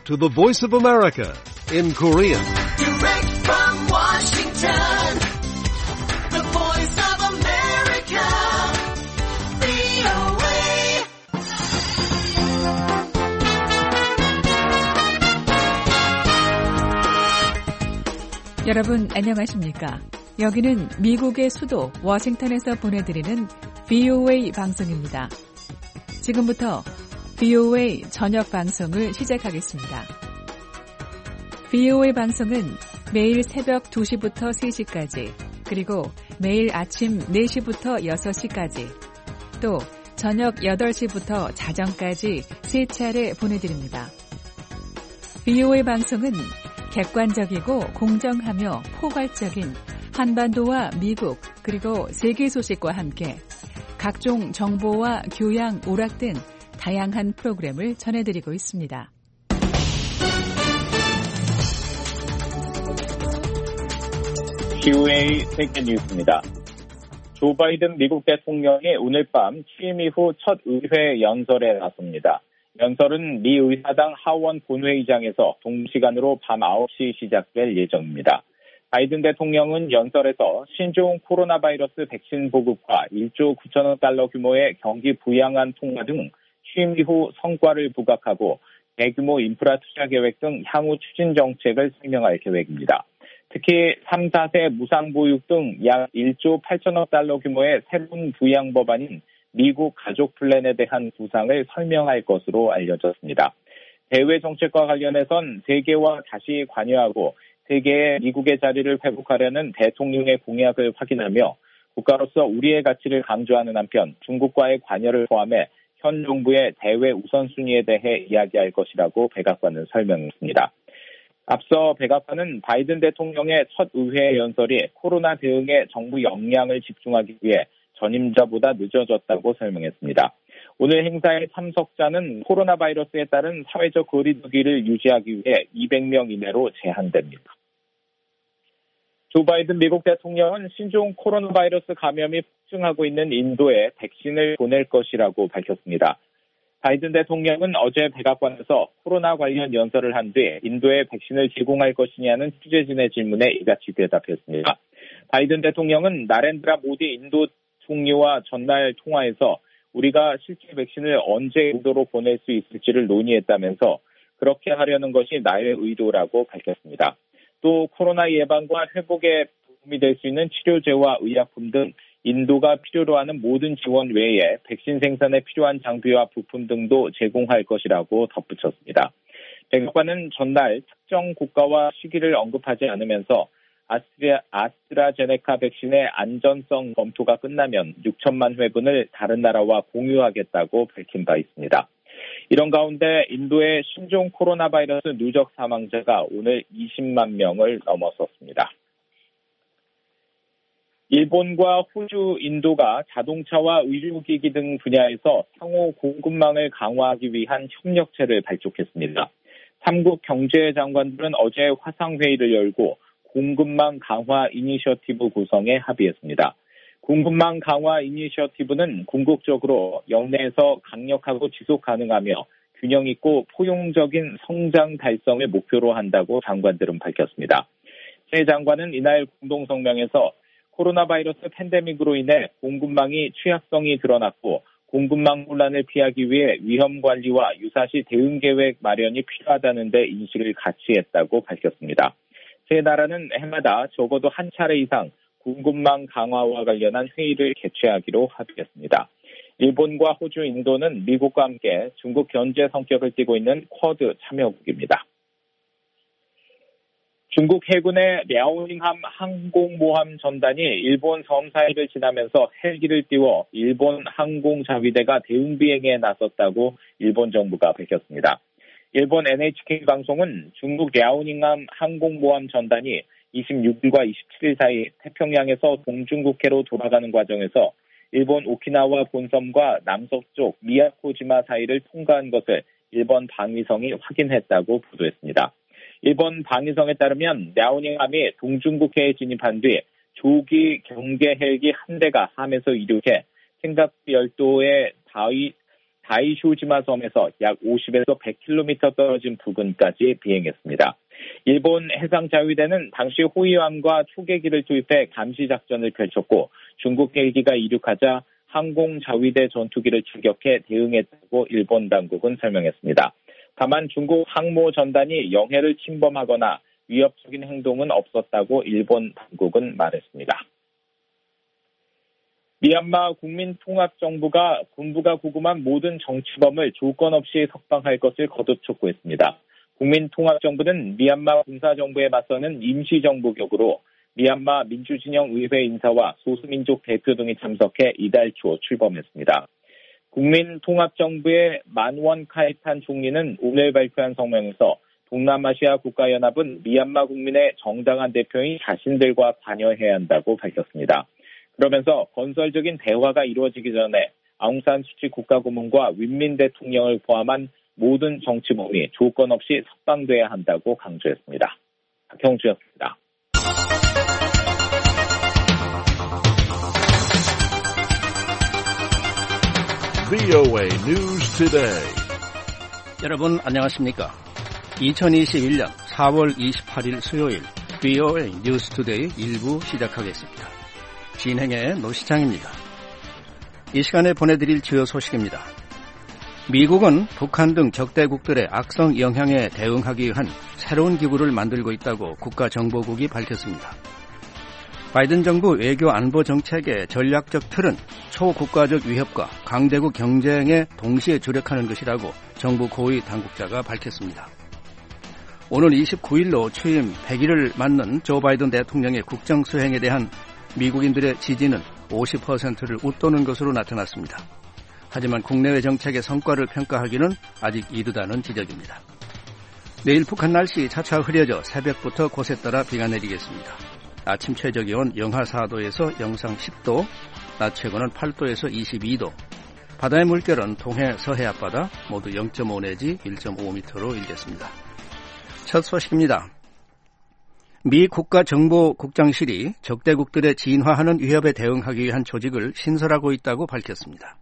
to the Voice of America in Korean. Direct from Washington, the Voice of America, VOA. 여러분 안녕하십니까? 여기는 미국의 수도 워싱턴에서 보내드리는 VOA 방송입니다. 지금부터 VOA 저녁 방송을 시작하겠습니다. VOA 방송은 매일 새벽 2시부터 3시까지, 그리고 매일 아침 4시부터 6시까지, 또 저녁 8시부터 자정까지 3차례 보내드립니다. VOA 방송은 객관적이고 공정하며 포괄적인 한반도와 미국 그리고 세계 소식과 함께 각종 정보와 교양, 오락 등 다양한 프로그램을 전해드리고 있습니다. VOA 세계 뉴스입니다. 조 바이든 미국 대통령이 오늘 밤 취임 이후 첫 의회 연설에 나섭니다. 연설은 미 의사당 하원 본회의장에서 동시간으로 밤 9시 시작될 예정입니다. 바이든 대통령은 연설에서 신종 코로나 바이러스 백신 보급과 1조 9천억 달러 규모의 경기 부양안 통과 등 취임 이후 성과를 부각하고 대규모 인프라 투자 계획 등 향후 추진 정책을 설명할 계획입니다. 특히 3, 4세 무상보육 등 약 1조 8천억 달러 규모의 새로운 부양 법안인 미국 가족 플랜에 대한 구상을 설명할 것으로 알려졌습니다. 대외 정책과 관련해선 세계와 다시 관여하고 세계의 미국의 자리를 회복하려는 대통령의 공약을 확인하며 국가로서 우리의 가치를 강조하는 한편 중국과의 관여를 포함해 현 정부의 대외 우선순위에 대해 이야기할 것이라고 백악관은 설명했습니다. 앞서 백악관은 바이든 대통령의 첫 의회 연설이 코로나 대응에 정부 역량을 집중하기 위해 전임자보다 늦어졌다고 설명했습니다. 오늘 행사의 참석자는 코로나 바이러스에 따른 사회적 거리두기를 유지하기 위해 200명 이내로 제한됩니다. 조 바이든 미국 대통령은 신종 코로나 바이러스 감염이 폭증하고 있는 인도에 백신을 보낼 것이라고 밝혔습니다. 바이든 대통령은 어제 백악관에서 코로나 관련 연설을 한 뒤 인도에 백신을 제공할 것이냐는 취재진의 질문에 이같이 대답했습니다. 바이든 대통령은 나렌드라 모디 인도 총리와 전날 통화에서 우리가 실제 백신을 언제 인도로 보낼 수 있을지를 논의했다면서 그렇게 하려는 것이 나의 의도라고 밝혔습니다. 또 코로나 예방과 회복에 도움이 될 수 있는 치료제와 의약품 등 인도가 필요로 하는 모든 지원 외에 백신 생산에 필요한 장비와 부품 등도 제공할 것이라고 덧붙였습니다. 백악관은 전날 특정 국가와 시기를 언급하지 않으면서 아스트라제네카 백신의 안전성 검토가 끝나면 6천만 회분을 다른 나라와 공유하겠다고 밝힌 바 있습니다. 이런 가운데 인도의 신종 코로나 바이러스 누적 사망자가 오늘 20만 명을 넘어섰습니다. 일본과 호주, 인도가 자동차와 의료기기 등 분야에서 상호 공급망을 강화하기 위한 협력체를 발족했습니다. 3국 경제장관들은 어제 화상회의를 열고 공급망 강화 이니셔티브 구성에 합의했습니다. 공급망 강화 이니셔티브는 궁극적으로 역내에서 강력하고 지속 가능하며 균형 있고 포용적인 성장 달성을 목표로 한다고 장관들은 밝혔습니다. 세 장관은 이날 공동성명에서 코로나 바이러스 팬데믹으로 인해 공급망이 취약성이 드러났고 공급망 혼란을 피하기 위해 위험 관리와 유사시 대응 계획 마련이 필요하다는 데 인식을 같이 했다고 밝혔습니다. 세 나라는 해마다 적어도 한 차례 이상 공급망 강화와 관련한 회의를 개최하기로 합의했습니다. 일본과 호주, 인도는 미국과 함께 중국 견제 성격을 띠고 있는 쿼드 참여국입니다. 중국 해군의 랴오닝함 항공모함 전단이 일본 섬 사이를 지나면서 헬기를 띄워 일본 항공자위대가 대응 비행에 나섰다고 일본 정부가 밝혔습니다. 일본 NHK 방송은 중국 랴오닝함 항공모함 전단이 26일과 27일 사이 태평양에서 동중국해로 돌아가는 과정에서 일본 오키나와 본섬과 남서쪽 미야코지마 사이를 통과한 것을 일본 방위성이 확인했다고 보도했습니다. 일본 방위성에 따르면 랴오닝함이 동중국해에 진입한 뒤 조기 경계 헬기 한 대가 함에서 이륙해 생각 열도의 다이쇼지마 섬에서 약 50에서 100km 떨어진 부근까지 비행했습니다. 일본 해상자위대는 당시 호위함과 초계기를 투입해 감시 작전을 펼쳤고 중국 헬기가 이륙하자 항공자위대 전투기를 출격해 대응했다고 일본 당국은 설명했습니다. 다만 중국 항모 전단이 영해를 침범하거나 위협적인 행동은 없었다고 일본 당국은 말했습니다. 미얀마 국민통합정부가 군부가 구금한 모든 정치범을 조건 없이 석방할 것을 거듭 촉구했습니다. 국민통합정부는 미얀마 군사정부에 맞서는 임시정부격으로 미얀마 민주진영 의회 인사와 소수민족 대표 등이 참석해 이달 초 출범했습니다. 국민통합정부의 만원 카이탄 총리는 오늘 발표한 성명에서 동남아시아 국가연합은 미얀마 국민의 정당한 대표인 자신들과 관여해야 한다고 밝혔습니다. 그러면서 건설적인 대화가 이루어지기 전에 아웅산 수치 국가고문과 윈민 대통령을 포함한 모든 정치범이 조건 없이 석방돼야 한다고 강조했습니다. 박형주였습니다. VOA News Today. 여러분 안녕하십니까? 2021년 4월 28일 수요일 VOA News Today 1부 시작하겠습니다. 진행의 노시장입니다. 이 시간에 보내드릴 주요 소식입니다. 미국은 북한 등 적대국들의 악성 영향에 대응하기 위한 새로운 기구를 만들고 있다고 국가정보국이 밝혔습니다. 바이든 정부 외교 안보 정책의 전략적 틀은 초국가적 위협과 강대국 경쟁에 동시에 주력하는 것이라고 정부 고위 당국자가 밝혔습니다. 오늘 29일로 취임 100일을 맞는 조 바이든 대통령의 국정수행에 대한 미국인들의 지지는 50%를 웃도는 것으로 나타났습니다. 하지만 국내외 정책의 성과를 평가하기는 아직 이르다는 지적입니다. 내일 북한 날씨 차차 흐려져 새벽부터 곳에 따라 비가 내리겠습니다. 아침 최저기온 영하 4도에서 영상 10도, 낮 최고는 8도에서 22도, 바다의 물결은 동해 서해 앞바다 모두 0.5 내지 1.5m로 일겠습니다. 첫 소식입니다. 미 국가정보국장실이 적대국들의 진화하는 위협에 대응하기 위한 조직을 신설하고 있다고 밝혔습니다.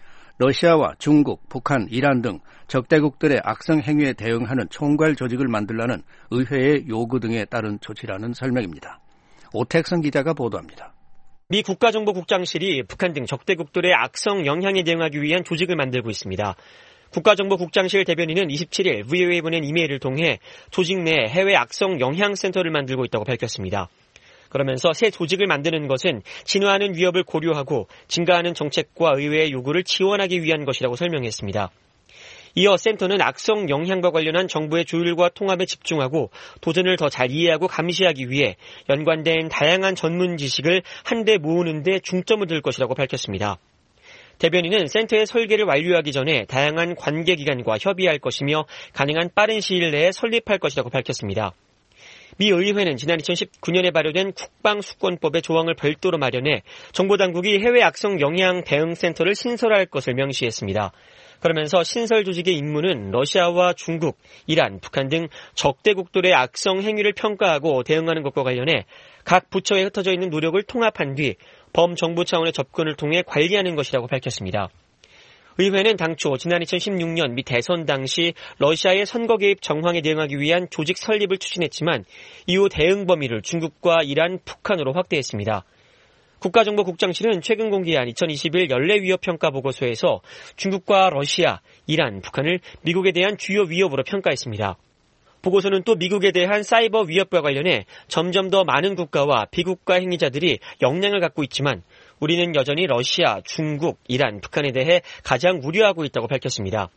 러시아와 중국, 북한, 이란 등 적대국들의 악성 행위에 대응하는 총괄 조직을 만들라는 의회의 요구 등에 따른 조치라는 설명입니다. 오택선 기자가 보도합니다. 미 국가정보국장실이 북한 등 적대국들의 악성 영향에 대응하기 위한 조직을 만들고 있습니다. 국가정보국장실 대변인은 27일 VOA에 보낸 이메일을 통해 조직 내 해외 악성 영향센터를 만들고 있다고 밝혔습니다. 그러면서 새 조직을 만드는 것은 진화하는 위협을 고려하고 증가하는 정책과 의회의 요구를 지원하기 위한 것이라고 설명했습니다. 이어 센터는 악성 영향과 관련한 정부의 조율과 통합에 집중하고 도전을 더 잘 이해하고 감시하기 위해 연관된 다양한 전문 지식을 한데 모으는 데 중점을 둘 것이라고 밝혔습니다. 대변인은 센터의 설계를 완료하기 전에 다양한 관계기관과 협의할 것이며 가능한 빠른 시일 내에 설립할 것이라고 밝혔습니다. 미 의회는 지난 2019년에 발효된 국방수권법의 조항을 별도로 마련해 정보당국이 해외 악성 영향 대응센터를 신설할 것을 명시했습니다. 그러면서 신설 조직의 임무는 러시아와 중국, 이란, 북한 등 적대국들의 악성 행위를 평가하고 대응하는 것과 관련해 각 부처에 흩어져 있는 노력을 통합한 뒤 범정부 차원의 접근을 통해 관리하는 것이라고 밝혔습니다. 의회는 당초 지난 2016년 미 대선 당시 러시아의 선거 개입 정황에 대응하기 위한 조직 설립을 추진했지만 이후 대응 범위를 중국과 이란, 북한으로 확대했습니다. 국가정보국장실은 최근 공개한 2021 연례위협평가 보고서에서 중국과 러시아, 이란, 북한을 미국에 대한 주요 위협으로 평가했습니다. 보고서는 또 미국에 대한 사이버 위협과 관련해 점점 더 많은 국가와 비국가 행위자들이 역량을 갖고 있지만 우리는 여전히 러시아, 중국, 이란, 북한에 대해 가장 우려하고 있다고 밝혔습니다.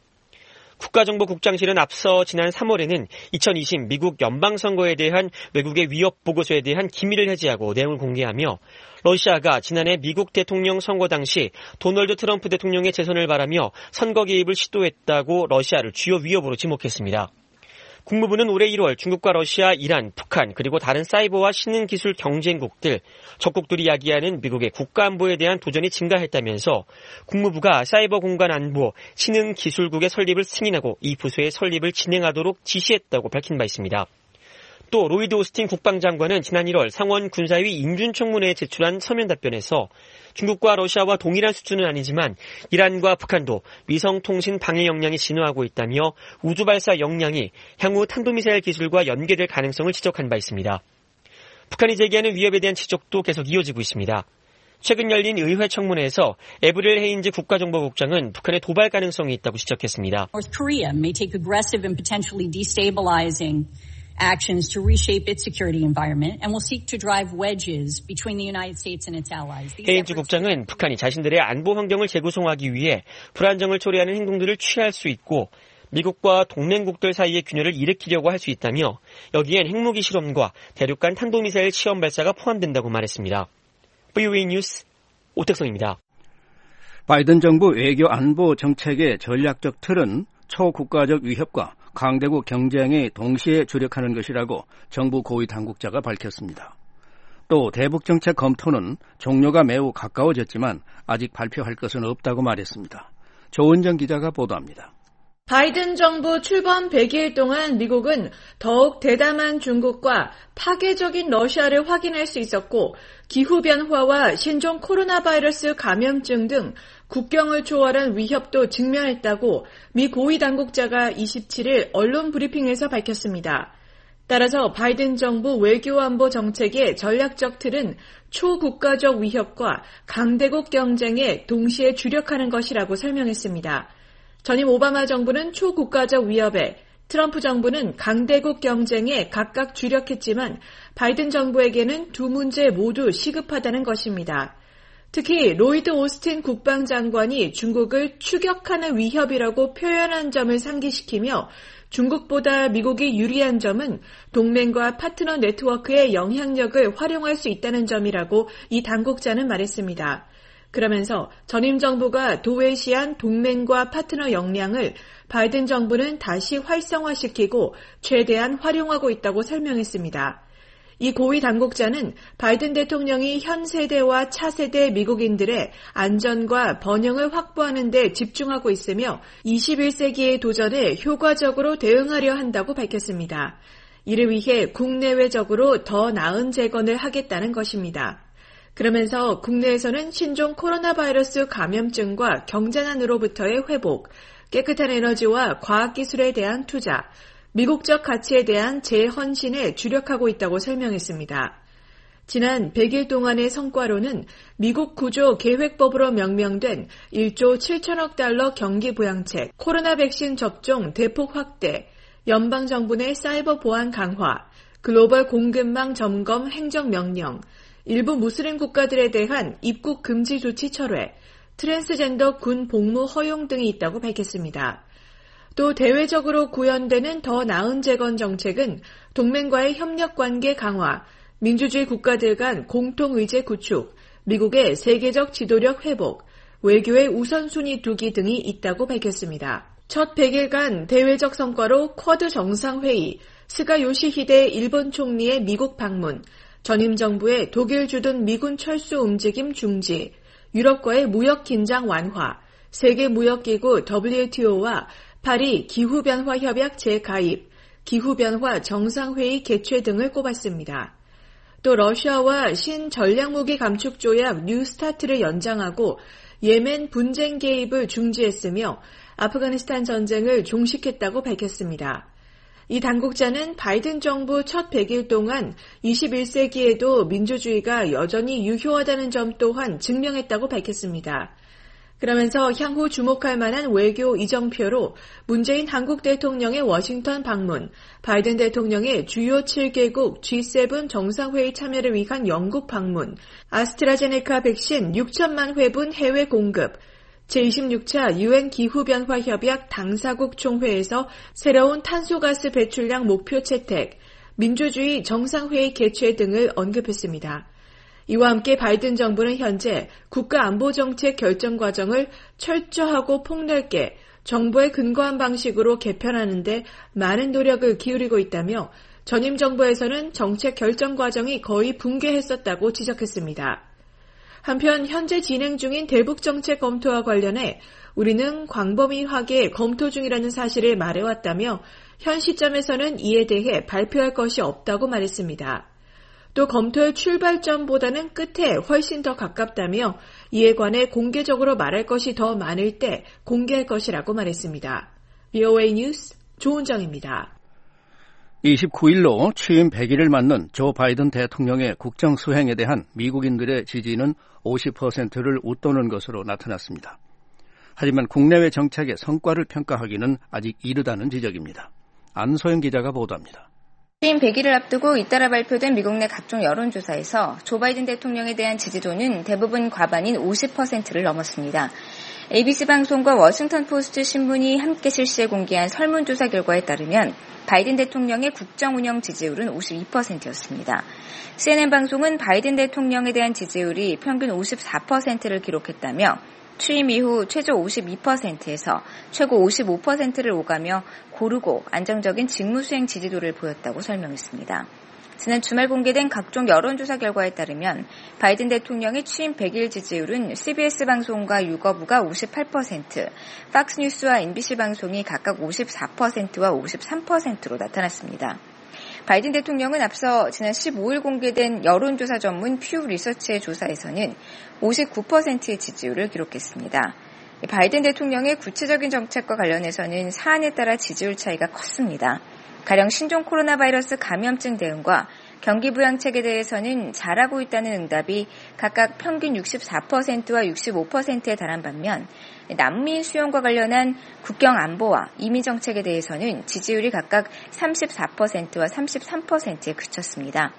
국가정보국장실은 앞서 지난 3월에는 2020 미국 연방선거에 대한 외국의 위협 보고서에 대한 기밀을 해제하고 내용을 공개하며 러시아가 지난해 미국 대통령 선거 당시 도널드 트럼프 대통령의 재선을 바라며 선거 개입을 시도했다고 러시아를 주요 위협으로 지목했습니다. 국무부는 올해 1월 중국과 러시아, 이란, 북한 그리고 다른 사이버와 신흥기술 경쟁국들, 적국들이 야기하는 미국의 국가안보에 대한 도전이 증가했다면서 국무부가 사이버 공간 안보 신흥기술국의 설립을 승인하고 이 부서의 설립을 진행하도록 지시했다고 밝힌 바 있습니다. 또 로이드 오스틴 국방장관은 지난 1월 상원 군사위 인준청문회에 제출한 서면 답변에서 중국과 러시아와 동일한 수준은 아니지만 이란과 북한도 위성통신 방해 역량이 진화하고 있다며 우주발사 역량이 향후 탄도미사일 기술과 연계될 가능성을 지적한 바 있습니다. 북한이 제기하는 위협에 대한 지적도 계속 이어지고 있습니다. 최근 열린 의회 청문회에서 에브릴 헤인즈 국가정보국장은 북한의 도발 가능성이 있다고 지적했습니다. North Korea may take aggressive and potentially destabilizing actions to reshape its security environment and will seek to drive wedges between the United States and its allies. 헤인즈 국장은 북한이 자신들의 안보 환경을 재구성하기 위해 불안정을 초래하는 행동들을 취할 수 있고 미국과 동맹국들 사이의 균열을 일으키려고 할 수 있다며 여기엔 핵무기 실험과 대륙간 탄도미사일 시험 발사가 포함된다고 말했습니다. VOA 뉴스 오택성입니다. 바이든 정부 외교 안보 정책의 전략적 틀은 초국가적 위협과 강대국 경쟁에 동시에 주력하는 것이라고 정부 고위 당국자가 밝혔습니다. 또 대북 정책 검토는 종료가 매우 가까워졌지만 아직 발표할 것은 없다고 말했습니다. 조은정 기자가 보도합니다. 바이든 정부 출범 100일 동안 미국은 더욱 대담한 중국과 파괴적인 러시아를 확인할 수 있었고 기후변화와 신종 코로나 바이러스 감염증 등 국경을 초월한 위협도 직면했다고 미 고위 당국자가 27일 언론 브리핑에서 밝혔습니다. 따라서 바이든 정부 외교안보 정책의 전략적 틀은 초국가적 위협과 강대국 경쟁에 동시에 주력하는 것이라고 설명했습니다. 전임 오바마 정부는 초국가적 위협에, 트럼프 정부는 강대국 경쟁에 각각 주력했지만 바이든 정부에게는 두 문제 모두 시급하다는 것입니다. 특히 로이드 오스틴 국방장관이 중국을 추격하는 위협이라고 표현한 점을 상기시키며 중국보다 미국이 유리한 점은 동맹과 파트너 네트워크의 영향력을 활용할 수 있다는 점이라고 이 당국자는 말했습니다. 그러면서 전임 정부가 도외시한 동맹과 파트너 역량을 바이든 정부는 다시 활성화시키고 최대한 활용하고 있다고 설명했습니다. 이 고위 당국자는 바이든 대통령이 현 세대와 차세대 미국인들의 안전과 번영을 확보하는 데 집중하고 있으며 21세기의 도전에 효과적으로 대응하려 한다고 밝혔습니다. 이를 위해 국내외적으로 더 나은 재건을 하겠다는 것입니다. 그러면서 국내에서는 신종 코로나 바이러스 감염증과 경제난으로부터의 회복, 깨끗한 에너지와 과학기술에 대한 투자, 미국적 가치에 대한 재헌신에 주력하고 있다고 설명했습니다. 지난 100일 동안의 성과로는 미국 구조 계획법으로 명명된 1조 7천억 달러 경기 부양책, 코로나 백신 접종 대폭 확대, 연방정부 내 사이버 보안 강화, 글로벌 공급망 점검 행정명령, 일부 무슬림 국가들에 대한 입국 금지 조치 철회, 트랜스젠더 군 복무 허용 등이 있다고 밝혔습니다. 또 대외적으로 구현되는 더 나은 재건 정책은 동맹과의 협력관계 강화, 민주주의 국가들 간 공통의제 구축, 미국의 세계적 지도력 회복, 외교의 우선순위 두기 등이 있다고 밝혔습니다. 첫 100일간 대외적 성과로 쿼드 정상회의, 스가 요시히데 일본 총리의 미국 방문, 전임 정부의 독일 주둔 미군 철수 움직임 중지, 유럽과의 무역 긴장 완화, 세계무역기구 WTO와 파리 기후변화 협약 재가입, 기후변화 정상회의 개최 등을 꼽았습니다. 또 러시아와 신전략무기 감축 조약 뉴스타트를 연장하고 예멘 분쟁 개입을 중지했으며 아프가니스탄 전쟁을 종식했다고 밝혔습니다. 이 당국자는 바이든 정부 첫 100일 동안 21세기에도 민주주의가 여전히 유효하다는 점 또한 증명했다고 밝혔습니다. 그러면서 향후 주목할 만한 외교 이정표로 문재인 한국 대통령의 워싱턴 방문, 바이든 대통령의 주요 7개국 G7 정상회의 참여를 위한 영국 방문, 아스트라제네카 백신 6천만 회분 해외 공급, 제26차 UN 기후변화협약 당사국 총회에서 새로운 탄소가스 배출량 목표 채택, 민주주의 정상회의 개최 등을 언급했습니다. 이와 함께 바이든 정부는 현재 국가안보정책 결정 과정을 철저하고 폭넓게 정부에 근거한 방식으로 개편하는 데 많은 노력을 기울이고 있다며 전임 정부에서는 정책 결정 과정이 거의 붕괴했었다고 지적했습니다. 한편 현재 진행 중인 대북정책 검토와 관련해 우리는 광범위하게 검토 중이라는 사실을 말해왔다며 현 시점에서는 이에 대해 발표할 것이 없다고 말했습니다. 또 검토의 출발점보다는 끝에 훨씬 더 가깝다며 이에 관해 공개적으로 말할 것이 더 많을 때 공개할 것이라고 말했습니다. VOA 뉴스 조은정입니다. 29일로 취임 100일을 맞는 조 바이든 대통령의 국정 수행에 대한 미국인들의 지지는 50%를 웃도는 것으로 나타났습니다. 하지만 국내외 정책의 성과를 평가하기는 아직 이르다는 지적입니다. 안소영 기자가 보도합니다. 취임 100일을 앞두고 잇따라 발표된 미국 내 각종 여론조사에서 조 바이든 대통령에 대한 지지도는 대부분 과반인 50%를 넘었습니다. ABC 방송과 워싱턴 포스트 신문이 함께 실시해 공개한 설문조사 결과에 따르면 바이든 대통령의 국정 운영 지지율은 52%였습니다. CNN 방송은 바이든 대통령에 대한 지지율이 평균 54%를 기록했다며 취임 이후 최저 52%에서 최고 55%를 오가며 고르고 안정적인 직무 수행 지지도를 보였다고 설명했습니다. 지난 주말 공개된 각종 여론조사 결과에 따르면 바이든 대통령의 취임 100일 지지율은 CBS 방송과 유거부가 58%, 팍스뉴스와 MBC 방송이 각각 54%와 53%로 나타났습니다. 바이든 대통령은 앞서 지난 15일 공개된 여론조사 전문 퓨 리서치의 조사에서는 59%의 지지율을 기록했습니다. 바이든 대통령의 구체적인 정책과 관련해서는 사안에 따라 지지율 차이가 컸습니다. 가령 신종 코로나 바이러스 감염증 대응과 경기 부양책에 대해서는 잘하고 있다는 응답이 각각 평균 64%와 65%에 달한 반면 난민 수용과 관련한 국경 안보와 이민 정책에 대해서는 지지율이 각각 34%와 33%에 그쳤습니다.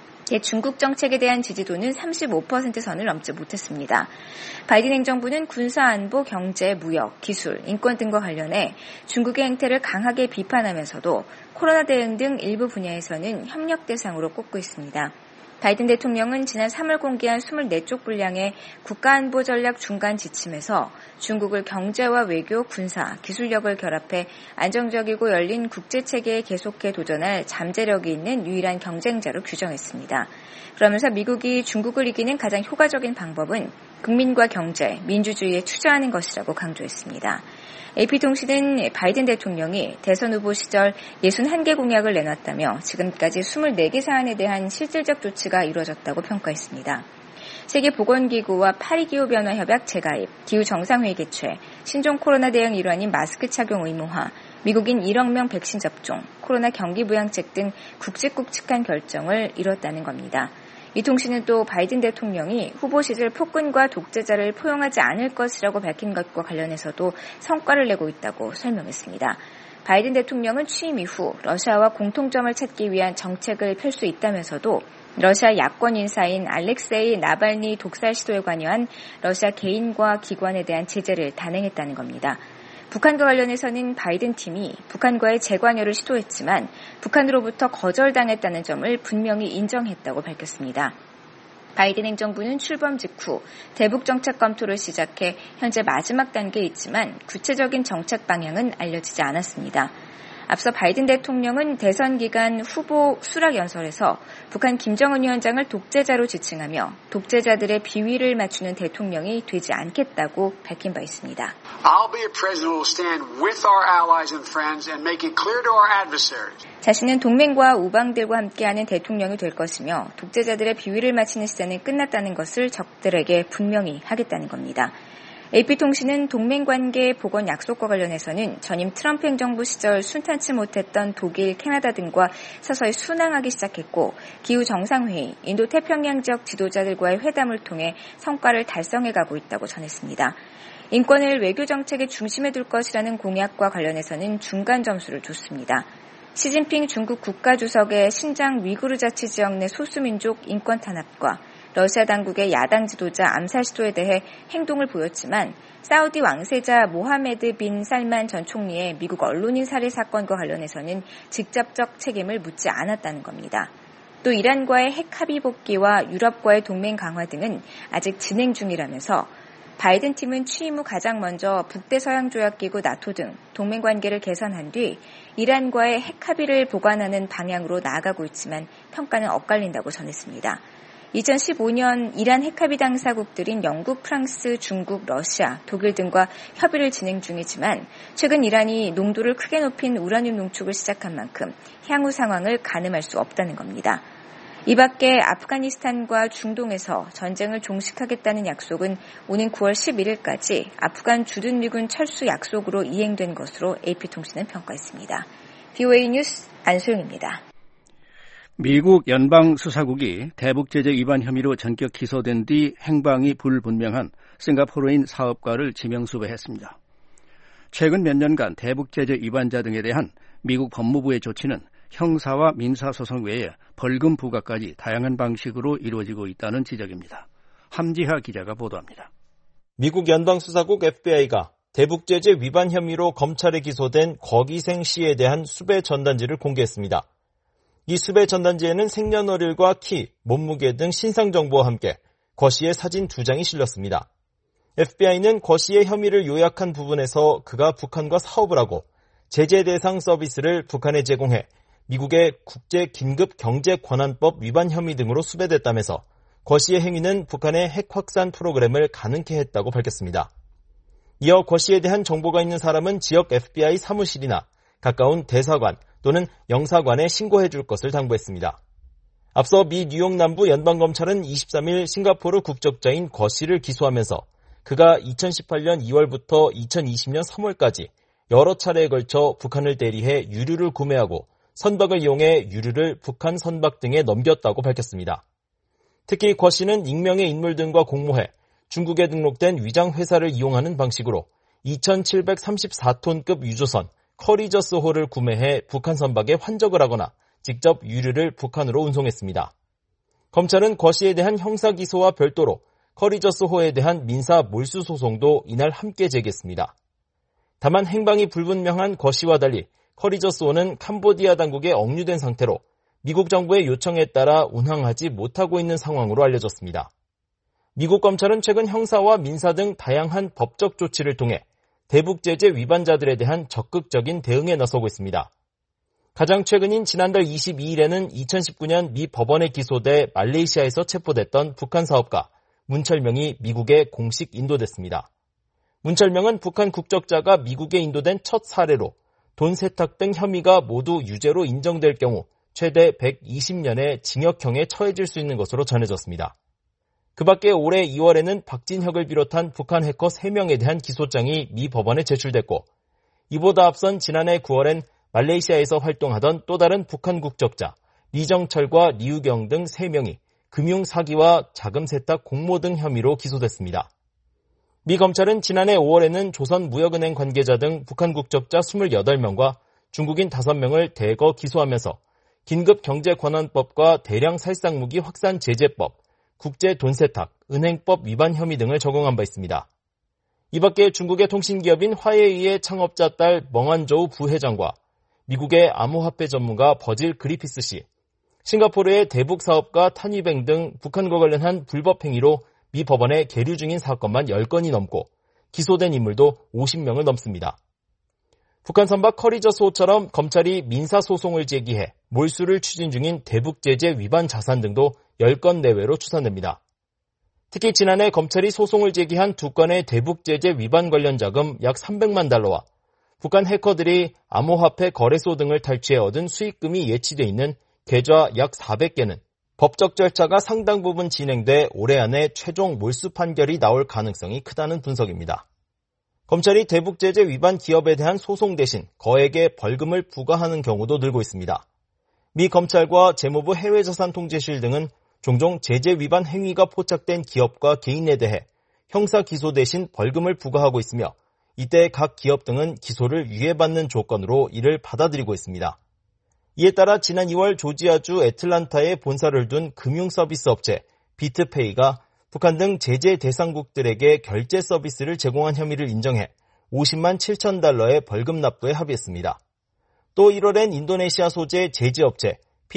중국 정책에 대한 지지도는 35% 선을 넘지 못했습니다. 바이든 행정부는 군사 안보, 경제, 무역, 기술, 인권 등과 관련해 중국의 행태를 강하게 비판하면서도 코로나 대응 등 일부 분야에서는 협력 대상으로 꼽고 있습니다. 바이든 대통령은 지난 3월 공개한 24쪽 분량의 국가안보 전략 중간 지침에서 중국을 경제와 외교, 군사, 기술력을 결합해 안정적이고 열린 국제체계에 계속해 도전할 잠재력이 있는 유일한 경쟁자로 규정했습니다. 그러면서 미국이 중국을 이기는 가장 효과적인 방법은 국민과 경제, 민주주의에 투자하는 것이라고 강조했습니다. AP통신은 바이든 대통령이 대선 후보 시절 61개 공약을 내놨다며 지금까지 24개 사안에 대한 실질적 조치가 이루어졌다고 평가했습니다. 세계보건기구와 파리기후변화협약 재가입, 기후정상회의 개최, 신종 코로나 대응 일환인 마스크 착용 의무화, 미국인 1억 명 백신 접종, 코로나 경기 부양책 등 굵직굵직한 결정을 이뤘다는 겁니다. 이 통신은 또 바이든 대통령이 후보 시절 폭군과 독재자를 포용하지 않을 것이라고 밝힌 것과 관련해서도 성과를 내고 있다고 설명했습니다. 바이든 대통령은 취임 이후 러시아와 공통점을 찾기 위한 정책을 펼 수 있다면서도 러시아 야권 인사인 알렉세이 나발니 독살 시도에 관여한 러시아 개인과 기관에 대한 제재를 단행했다는 겁니다. 북한과 관련해서는 바이든 팀이 북한과의 재관여를 시도했지만 북한으로부터 거절당했다는 점을 분명히 인정했다고 밝혔습니다. 바이든 행정부는 출범 직후 대북 정책 검토를 시작해 현재 마지막 단계에 있지만 구체적인 정책 방향은 알려지지 않았습니다. 앞서 바이든 대통령은 대선 기간 후보 수락 연설에서 북한 김정은 위원장을 독재자로 지칭하며 독재자들의 비위를 맞추는 대통령이 되지 않겠다고 밝힌 바 있습니다. I'll be a president who will stand with our allies and friends and make it clear to our adversaries. 자신은 동맹과 우방들과 함께하는 대통령이 될 것이며 독재자들의 비위를 맞추는 시대는 끝났다는 것을 적들에게 분명히 하겠다는 겁니다. AP통신은 동맹관계 복원 약속과 관련해서는 전임 트럼프 행정부 시절 순탄치 못했던 독일, 캐나다 등과 서서히 순항하기 시작했고 기후정상회의, 인도태평양 지역 지도자들과의 회담을 통해 성과를 달성해가고 있다고 전했습니다. 인권을 외교정책의 중심에 둘 것이라는 공약과 관련해서는 중간 점수를 줬습니다. 시진핑 중국 국가주석의 신장 위구르 자치지역 내 소수민족 인권 탄압과 러시아 당국의 야당 지도자 암살 시도에 대해 행동을 보였지만 사우디 왕세자 모하메드 빈 살만 전 총리의 미국 언론인 살해 사건과 관련해서는 직접적 책임을 묻지 않았다는 겁니다. 또 이란과의 핵 합의 복귀와 유럽과의 동맹 강화 등은 아직 진행 중이라면서 바이든 팀은 취임 후 가장 먼저 북대서양조약기구 나토 등 동맹 관계를 개선한 뒤 이란과의 핵 합의를 보완하는 방향으로 나아가고 있지만 평가는 엇갈린다고 전했습니다. 2015년 이란 핵합의 당사국들인 영국, 프랑스, 중국, 러시아, 독일 등과 협의를 진행 중이지만 최근 이란이 농도를 크게 높인 우라늄 농축을 시작한 만큼 향후 상황을 가늠할 수 없다는 겁니다. 이 밖에 아프가니스탄과 중동에서 전쟁을 종식하겠다는 약속은 오는 9월 11일까지 아프간 주둔 미군 철수 약속으로 이행된 것으로 AP통신은 평가했습니다. VOA 뉴스 안소영입니다. 미국 연방수사국이 대북제재 위반 혐의로 전격 기소된 뒤 행방이 불분명한 싱가포르인 사업가를 지명수배했습니다. 최근 몇 년간 대북제재 위반자 등에 대한 미국 법무부의 조치는 형사와 민사소송 외에 벌금 부과까지 다양한 방식으로 이루어지고 있다는 지적입니다. 함지하 기자가 보도합니다. 미국 연방수사국 FBI가 대북제재 위반 혐의로 검찰에 기소된 거기생 씨에 대한 수배 전단지를 공개했습니다. 이 수배 전단지에는 생년월일과 키, 몸무게 등 신상 정보와 함께 거 씨의 사진 2장이 실렸습니다. FBI는 거 씨의 혐의를 요약한 부분에서 그가 북한과 사업을 하고 제재 대상 서비스를 북한에 제공해 미국의 국제긴급경제권한법 위반 혐의 등으로 수배됐다면서 거 씨의 행위는 북한의 핵 확산 프로그램을 가능케 했다고 밝혔습니다. 이어 거 씨에 대한 정보가 있는 사람은 지역 FBI 사무실이나 가까운 대사관 또는 영사관에 신고해 줄 것을 당부했습니다. 앞서 미 뉴욕 남부 연방검찰은 23일 싱가포르 국적자인 거 씨를 기소하면서 그가 2018년 2월부터 2020년 3월까지 여러 차례에 걸쳐 북한을 대리해 유류를 구매하고 선박을 이용해 유류를 북한 선박 등에 넘겼다고 밝혔습니다. 특히 거 씨는 익명의 인물 등과 공모해 중국에 등록된 위장 회사를 이용하는 방식으로 2,734톤급 유조선 커리저스호를 구매해 북한 선박에 환적을 하거나 직접 유류를 북한으로 운송했습니다. 검찰은 거 씨에 대한 형사기소와 별도로 커리저스호에 대한 민사 몰수 소송도 이날 함께 제기했습니다. 다만 행방이 불분명한 거 씨와 달리 커리저스호는 캄보디아 당국에 억류된 상태로 미국 정부의 요청에 따라 운항하지 못하고 있는 상황으로 알려졌습니다. 미국 검찰은 최근 형사와 민사 등 다양한 법적 조치를 통해 대북제재 위반자들에 대한 적극적인 대응에 나서고 있습니다. 가장 최근인 지난달 22일에는 2019년 미 법원에 기소돼 말레이시아에서 체포됐던 북한 사업가 문철명이 미국에 공식 인도됐습니다. 문철명은 북한 국적자가 미국에 인도된 첫 사례로 돈 세탁 등 혐의가 모두 유죄로 인정될 경우 최대 120년의 징역형에 처해질 수 있는 것으로 전해졌습니다. 그 밖에 올해 2월에는 박진혁을 비롯한 북한 해커 3명에 대한 기소장이 미 법원에 제출됐고 이보다 앞선 지난해 9월엔 말레이시아에서 활동하던 또 다른 북한 국적자 리정철과 리우경 등 3명이 금융사기와 자금 세탁 공모 등 혐의로 기소됐습니다. 미 검찰은 지난해 5월에는 조선무역은행 관계자 등 북한 국적자 28명과 중국인 5명을 대거 기소하면서 긴급경제권한법과 대량살상무기 확산제재법, 국제돈세탁, 은행법 위반 혐의 등을 적용한 바 있습니다. 이 밖에 중국의 통신기업인 화웨이의 창업자 딸 멍한저우 부회장과 미국의 암호화폐 전문가 버질 그리피스 씨, 싱가포르의 대북 사업가 탄위뱅 등 북한과 관련한 불법 행위로 미 법원에 계류 중인 사건만 10건이 넘고 기소된 인물도 50명을 넘습니다. 북한 선박 커리저스호처럼 검찰이 민사소송을 제기해 몰수를 추진 중인 대북제재 위반 자산 등도 10건 내외로 추산됩니다. 특히 지난해 검찰이 소송을 제기한 2건의 대북제재 위반 관련 자금 약 300만 달러와 북한 해커들이 암호화폐 거래소 등을 탈취해 얻은 수익금이 예치돼 있는 계좌 약 400개는 법적 절차가 상당 부분 진행돼 올해 안에 최종 몰수 판결이 나올 가능성이 크다는 분석입니다. 검찰이 대북제재 위반 기업에 대한 소송 대신 거액의 벌금을 부과하는 경우도 늘고 있습니다. 미 검찰과 재무부 해외자산통제실 등은 종종 제재 위반 행위가 포착된 기업과 개인에 대해 형사 기소 대신 벌금을 부과하고 있으며 이때 각 기업 등은 기소를 유예받는 조건으로 이를 받아들이고 있습니다. 이에 따라 지난 2월 조지아주 애틀란타에 본사를 둔 금융서비스 업체 비트페이가 북한 등 제재 대상국들에게 결제 서비스를 제공한 혐의를 인정해 50만 7천 달러의 벌금 납부에 합의했습니다. 또 1월엔 인도네시아 소재 제지업체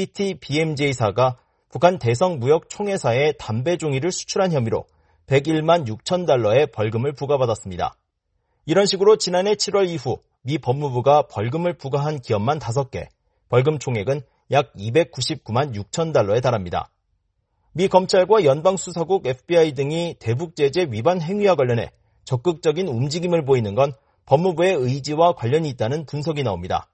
PTBMJ사가 북한 대성무역총회사에 담배 종이를 수출한 혐의로 101만 6천 달러의 벌금을 부과받았습니다. 이런 식으로 지난해 7월 이후 미 법무부가 벌금을 부과한 기업만 5개, 벌금 총액은 약 299만 6천 달러에 달합니다. 미 검찰과 연방수사국 FBI 등이 대북 제재 위반 행위와 관련해 적극적인 움직임을 보이는 건 법무부의 의지와 관련이 있다는 분석이 나옵니다.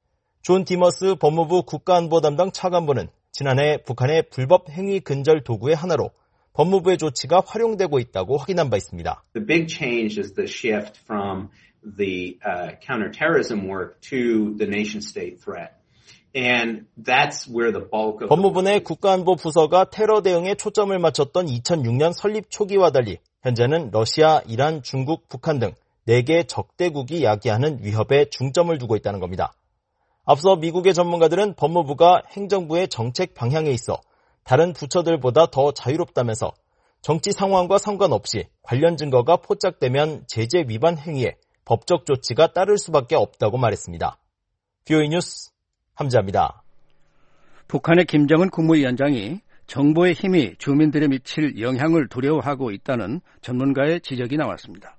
존 디머스 법무부 국가안보 담당 차관보는 지난해 북한의 불법 행위 근절 도구의 하나로 법무부의 조치가 활용되고 있다고 확인한 바 있습니다. The big change is the shift from the counterterrorism work to the nation-state threat. And that's where the bulk of 법무부 내 국가안보 부서가 테러 대응에 초점을 맞췄던 2006년 설립 초기와 달리 현재는 러시아, 이란, 중국, 북한 등 4개 적대국이 야기하는 위협에 중점을 두고 있다는 겁니다. 앞서 미국의 전문가들은 법무부가 행정부의 정책 방향에 있어 다른 부처들보다 더 자유롭다면서 정치 상황과 상관없이 관련 증거가 포착되면 제재 위반 행위에 법적 조치가 따를 수밖에 없다고 말했습니다. VOA 뉴스 함자입니다. 북한의 김정은 국무위원장이 정보의 힘이 주민들에 미칠 영향을 두려워하고 있다는 전문가의 지적이 나왔습니다.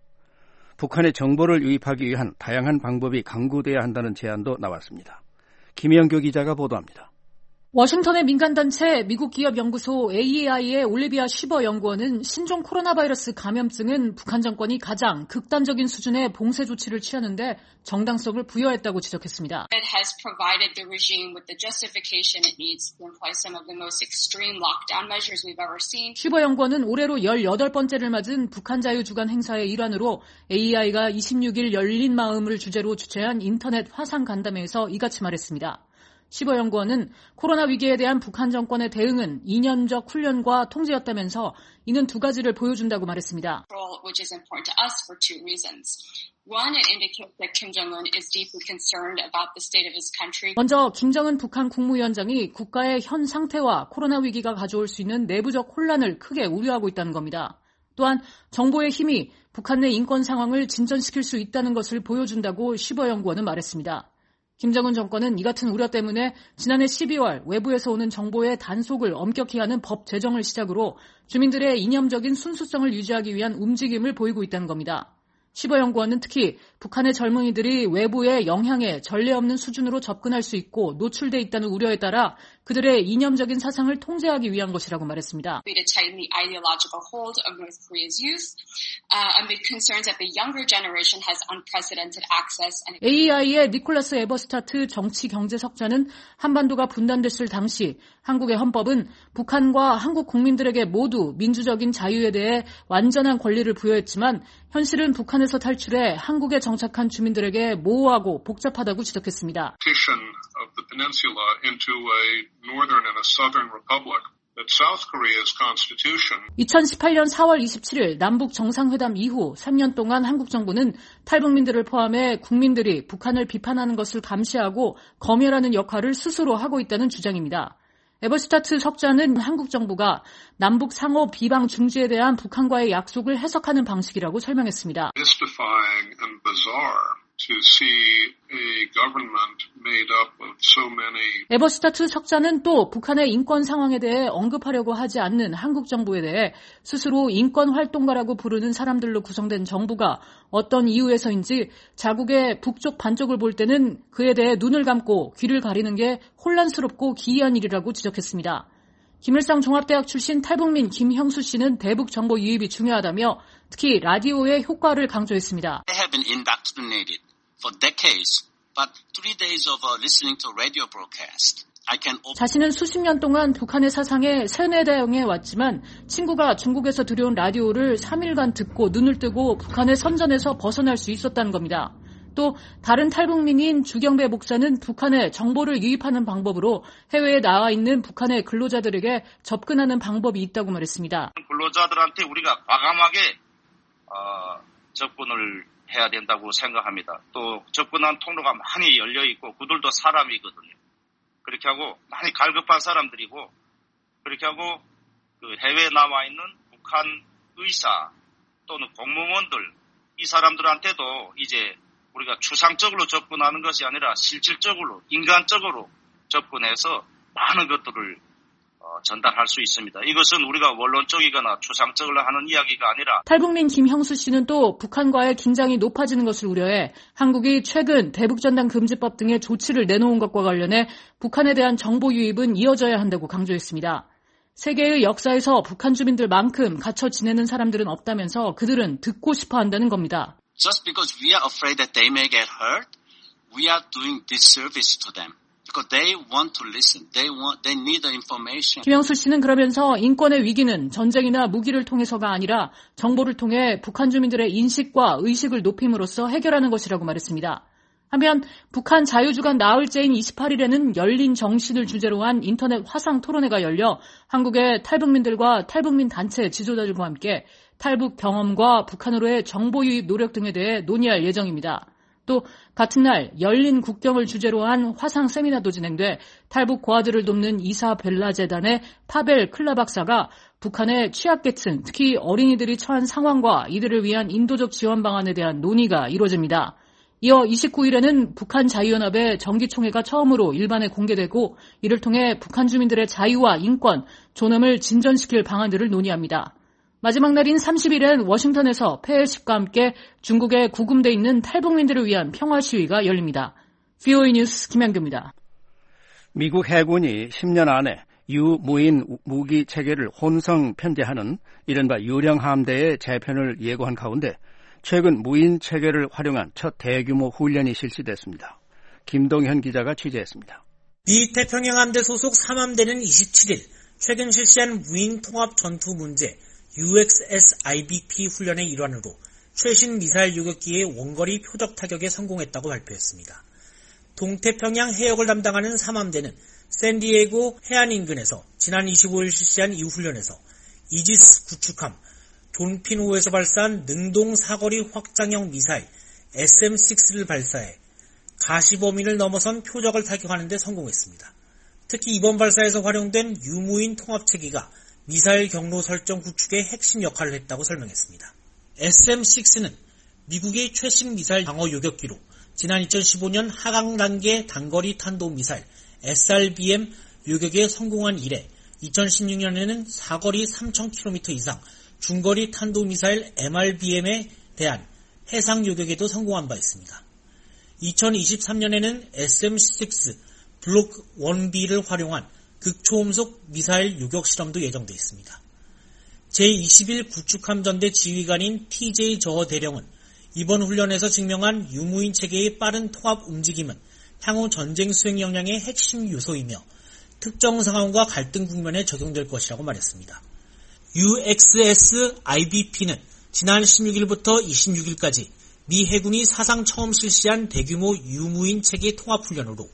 북한의 정보를 유입하기 위한 다양한 방법이 강구돼야 한다는 제안도 나왔습니다. 김영규 기자가 보도합니다. 워싱턴의 민간단체 미국 기업 연구소 AEI의 올리비아 쉬버 연구원은 신종 코로나 바이러스 감염증은 북한 정권이 가장 극단적인 수준의 봉쇄 조치를 취하는데 정당성을 부여했다고 지적했습니다. It has provided the regime with the justification it needs to employ some of the most extreme lockdown measures we've ever seen. 쉬버 연구원은 올해로 18번째를 맞은 북한 자유주간 행사의 일환으로 AEI가 26일 열린 마음을 주제로 주최한 인터넷 화상 간담회에서 이같이 말했습니다. 쉬버 연구원은 코로나 위기에 대한 북한 정권의 대응은 이념적 훈련과 통제였다면서 이는 두 가지를 보여준다고 말했습니다. Which is important to us for two reasons. One, it indicates that Kim Jong-un is deeply concerned about the state of his country. 먼저 김정은 북한 국무위원장이 국가의 현 상태와 코로나 위기가 가져올 수 있는 내부적 혼란을 크게 우려하고 있다는 겁니다. 또한 정보의 힘이 북한 내 인권 상황을 진전시킬 수 있다는 것을 보여준다고 쉬버 연구원은 말했습니다. 김정은 정권은 이 같은 우려 때문에 지난해 12월 외부에서 오는 정보의 단속을 엄격히 하는 법 제정을 시작으로 주민들의 이념적인 순수성을 유지하기 위한 움직임을 보이고 있다는 겁니다. 쉬버 연구원은 특히 북한의 젊은이들이 외부의 영향에 전례 없는 수준으로 접근할 수 있고 노출돼 있다는 우려에 따라 그들의 이념적인 사상을 통제하기 위한 것이라고 말했습니다. To tighten the ideological hold of North Korea's youth amid concerns that the younger generation has unprecedented access. AEI의 니콜라스 에버스타트 정치경제석자는 한반도가 분단됐을 당시 한국의 헌법은 북한과 한국 국민들에게 모두 민주적인 자유에 대해 완전한 권리를 부여했지만 현실은 북한에서 탈출해 한국에 정착한 주민들에게 모호하고 복잡하다고 지적했습니다. Of the peninsula into a northern and a southern republic. That South Korea's constitution. 2018년 4월 27일 남북 정상회담 이후 3년 동안 한국 정부는 탈북민들을 포함해 국민들이 북한을 비판하는 것을 감시하고 검열하는 역할을 스스로 하고 있다는 주장입니다. 에버스타트 석자는 한국 정부가 남북 상호 비방 중지에 대한 북한과의 약속을 해석하는 방식이라고 설명했습니다. Mystifying and bizarre. To see a government made up of so many. 에버스타트 석자는 또 북한의 인권 상황에 대해 언급하려고 하지 않는 한국 정부에 대해 스스로 인권 활동가라고 부르는 사람들로 구성된 정부가 어떤 이유에서인지 자국의 북쪽 반쪽을 볼 때는 그에 대해 눈을 감고 귀를 가리는 게 혼란스럽고 기이한 일이라고 지적했습니다. 김일성 종합대학 출신 탈북민 김형수 씨는 대북 정보 유입이 중요하다며 특히 라디오의 효과를 강조했습니다. They have been indoctrinated for decades, but 3 days of listening to radio broadcast. 자신은 수십 년 동안 북한의 사상에 세뇌대응해 왔지만 친구가 중국에서 들여온 라디오를 3일간 듣고 눈을 뜨고 북한의 선전에서 벗어날 수 있었다는 겁니다. 또 다른 탈북민인 주경배 목사는 북한에 정보를 유입하는 방법으로 해외에 나와 있는 북한의 근로자들에게 접근하는 방법이 있다고 말했습니다. 근로자들한테 우리가 과감하게 접근을 해야 된다고 생각합니다. 또 접근한 통로가 많이 열려 있고 그들도 사람이거든요. 그렇게 하고 많이 갈급한 사람들이고 그렇게 하고 그 해외에 나와 있는 북한 의사 또는 공무원들 이 사람들한테도 이제 우리가 추상적으로 접근하는 것이 아니라 실질적으로 인간적으로 접근해서 많은 것들을 전달할 수 있습니다. 이것은 우리가 원론적이거나 추상적으로 하는 이야기가 아니라 탈북민 김형수 씨는 또 북한과의 긴장이 높아지는 것을 우려해 한국이 최근 대북전단 금지법 등의 조치를 내놓은 것과 관련해 북한에 대한 정보 유입은 이어져야 한다고 강조했습니다. 세계의 역사에서 북한 주민들만큼 갇혀 지내는 사람들은 없다면서 그들은 듣고 싶어 한다는 겁니다. Just because we are afraid that they may get hurt, we are doing disservice to them. Because they want to listen. They need the information. 김영수 씨는 그러면서 인권의 위기는 전쟁이나 무기를 통해서가 아니라 정보를 통해 북한 주민들의 인식과 의식을 높임으로써 해결하는 것이라고 말했습니다. 한편 북한 자유주간 나흘째인 28일에는 열린 정신을 주제로 한 인터넷 화상 토론회가 열려 한국의 탈북민들과 탈북민 단체 지도자들과 함께 탈북 경험과 북한으로의 정보 유입 노력 등에 대해 논의할 예정입니다. 또 같은 날 열린 국경을 주제로 한 화상 세미나도 진행돼 탈북 고아들을 돕는 이사벨라 재단의 파벨 클라 박사가 북한의 취약계층, 특히 어린이들이 처한 상황과 이들을 위한 인도적 지원 방안에 대한 논의가 이루어집니다. 이어 29일에는 북한 자유연합의 정기총회가 처음으로 일반에 공개되고 이를 통해 북한 주민들의 자유와 인권, 존엄을 진전시킬 방안들을 논의합니다. 마지막 날인 30일엔 워싱턴에서 폐회식과 함께 중국에 구금돼 있는 탈북민들을 위한 평화 시위가 열립니다. VOA 뉴스 김현규입니다. 미국 해군이 10년 안에 유무인 무기 체계를 혼성 편대하는 이른바 유령 함대의 재편을 예고한 가운데 최근 무인 체계를 활용한 첫 대규모 훈련이 실시됐습니다. 김동현 기자가 취재했습니다. 미 태평양 함대 소속 3함대는 27일 최근 실시한 무인 통합 전투 문제 UXS-IBP 훈련의 일환으로 최신 미사일 요격기의 원거리 표적 타격에 성공했다고 발표했습니다. 동태평양 해역을 담당하는 3함대는 샌디에고 해안 인근에서 지난 25일 실시한 이 훈련에서 이지스 구축함, 존핀호에서 발사한 능동 사거리 확장형 미사일 SM-6를 발사해 가시 범위를 넘어선 표적을 타격하는 데 성공했습니다. 특히 이번 발사에서 활용된 유무인 통합체계가 미사일 경로 설정 구축의 핵심 역할을 했다고 설명했습니다. SM-6는 미국의 최신 미사일 방어 요격기로 지난 2015년 하강 단계 단거리 탄도미사일 SRBM 요격에 성공한 이래 2016년에는 사거리 3,000km 이상 중거리 탄도미사일 MRBM에 대한 해상 요격에도 성공한 바 있습니다. 2023년에는 SM-6 블록 1B를 활용한 극초음속 미사일 요격 실험도 예정돼 있습니다. 제21 구축함전대 지휘관인 TJ 저어 대령은 이번 훈련에서 증명한 유무인 체계의 빠른 통합 움직임은 향후 전쟁 수행 역량의 핵심 요소이며 특정 상황과 갈등 국면에 적용될 것이라고 말했습니다. UXS-IBP는 지난 16일부터 26일까지 미 해군이 사상 처음 실시한 대규모 유무인 체계 통합 훈련으로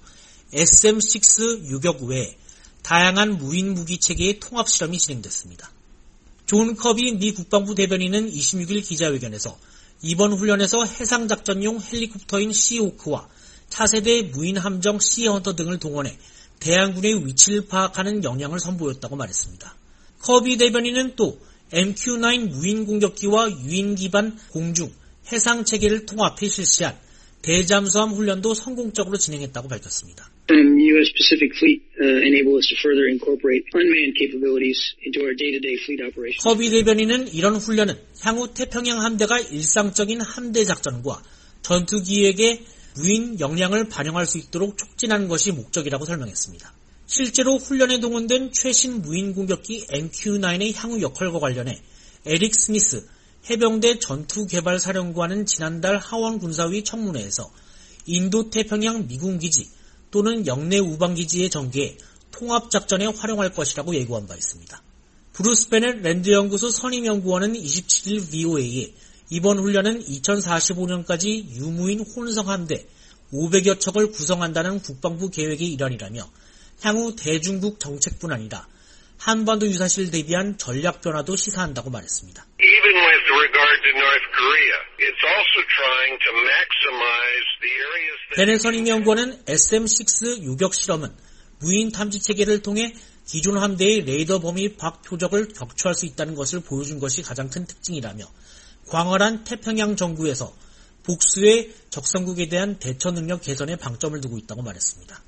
SM-6 요격 외에 다양한 무인 무기 체계의 통합 실험이 진행됐습니다. 존 커비 미 국방부 대변인은 26일 기자회견에서 이번 훈련에서 해상작전용 헬리콥터인 시호크와 차세대 무인 함정 시헌터 등을 동원해 대한군의 위치를 파악하는 역량을 선보였다고 말했습니다. 커비 대변인은 또 MQ-9 무인 공격기와 유인 기반 공중, 해상 체계를 통합해 실시한 대잠수함 훈련도 성공적으로 진행했다고 밝혔습니다. U.S. Pacific Fleet enable us to further incorporate unmanned capabilities into our day-to-day fleet operations. 커비 대변인은 이런 훈련은 향후 태평양 함대가 일상적인 함대 작전과 전투 기획에 무인 역량을 반영할 수 있도록 촉진하는 것이 목적이라고 설명했습니다. 실제로 훈련에 동원된 최신 무인 공격기 MQ-9의 향후 역할과 관련해 에릭 스미스 해병대 전투개발사령관은 지난달 하원 군사위 청문회에서 인도-태평양 미군기지 또는 영내 우방기지의 전개에 통합작전에 활용할 것이라고 예고한 바 있습니다. 브루스 베넷 랜드연구소 선임연구원은 27일 VOA에 이번 훈련은 2045년까지 유무인 혼성함대 500여 척을 구성한다는 국방부 계획의 일환이라며 향후 대중국 정책뿐 아니라 한반도 유사시를 대비한 전략 변화도 시사한다고 말했습니다. Even with regard to North Korea, it's also trying to maximize the areas that... 베넷 선임연구원은 SM-6 요격 실험은 무인 탐지 체계를 통해 기존 함대의 레이더 범위 밖 표적을 격추할 수 있다는 것을 보여준 것이 가장 큰 특징이라며 광활한 태평양 정구에서 복수의 적성국에 대한 대처 능력 개선에 방점을 두고 있다고 말했습니다.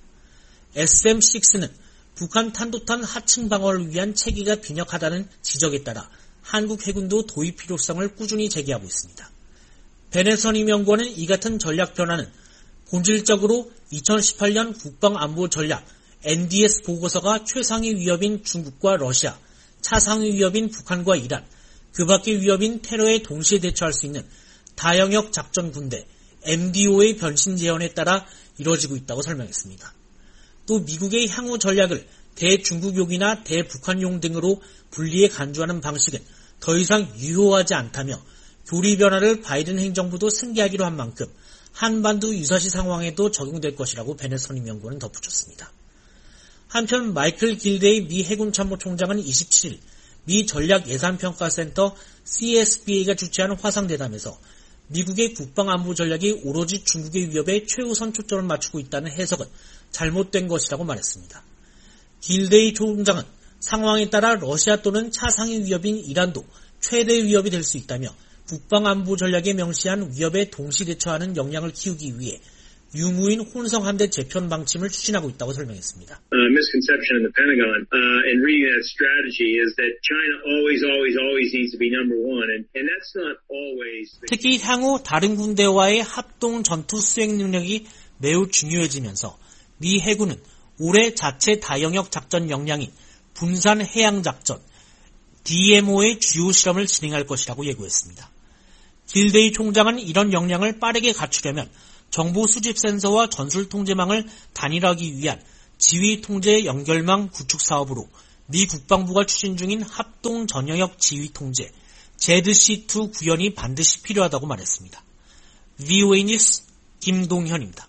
SM-6는 북한 탄도탄 하층 방어를 위한 체계가 빈약하다는 지적에 따라 한국 해군도 도입 필요성을 꾸준히 제기하고 있습니다. 베넷 선임연구원은 이 같은 전략 변화는 본질적으로 2018년 국방안보 전략 NDS 보고서가 최상위 위협인 중국과 러시아, 차상위 위협인 북한과 이란, 그 밖의 위협인 테러에 동시에 대처할 수 있는 다영역 작전 군대 MDO의 변신 제언에 따라 이루어지고 있다고 설명했습니다. 또 미국의 향후 전략을 대중국용이나 대북한용 등으로 분리해 간주하는 방식은 더 이상 유효하지 않다며 교리 변화를 바이든 행정부도 승계하기로 한 만큼 한반도 유사시 상황에도 적용될 것이라고 베넷 선임연구원은 덧붙였습니다. 한편 마이클 길데이 미 해군 참모총장은 27일 미 전략예산평가센터 CSBA가 주최한 화상대담에서 미국의 국방안보 전략이 오로지 중국의 위협에 최우선 초점을 맞추고 있다는 해석은 잘못된 것이라고 말했습니다. 길데이 총장은 상황에 따라 러시아 또는 차상위 위협인 이란도 최대 위협이 될 수 있다며 국방안보 전략에 명시한 위협에 동시 대처하는 역량을 키우기 위해 유무인 혼성함대 재편 방침을 추진하고 있다고 설명했습니다. Misconception in the Pentagon in reading that strategy is that China always needs to be number one, and that's not always. 특히 향후 다른 군대와의 합동 전투 수행 능력이 매우 중요해지면서 미 해군은 올해 자체 다영역 작전 역량인 분산 해양 작전 DMO의 주요 실험을 진행할 것이라고 예고했습니다. 길데이 총장은 이런 역량을 빠르게 갖추려면 정보 수집 센서와 전술 통제망을 단일화하기 위한 지휘 통제 연결망 구축 사업으로 미 국방부가 추진 중인 합동 전영역 지휘 통제 ZC2 구현이 반드시 필요하다고 말했습니다. VOA 뉴스 김동현입니다.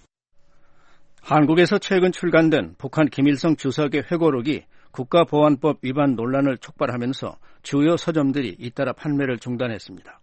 한국에서 최근 출간된 북한 김일성 주석의 회고록이 국가보안법 위반 논란을 촉발하면서 주요 서점들이 잇따라 판매를 중단했습니다.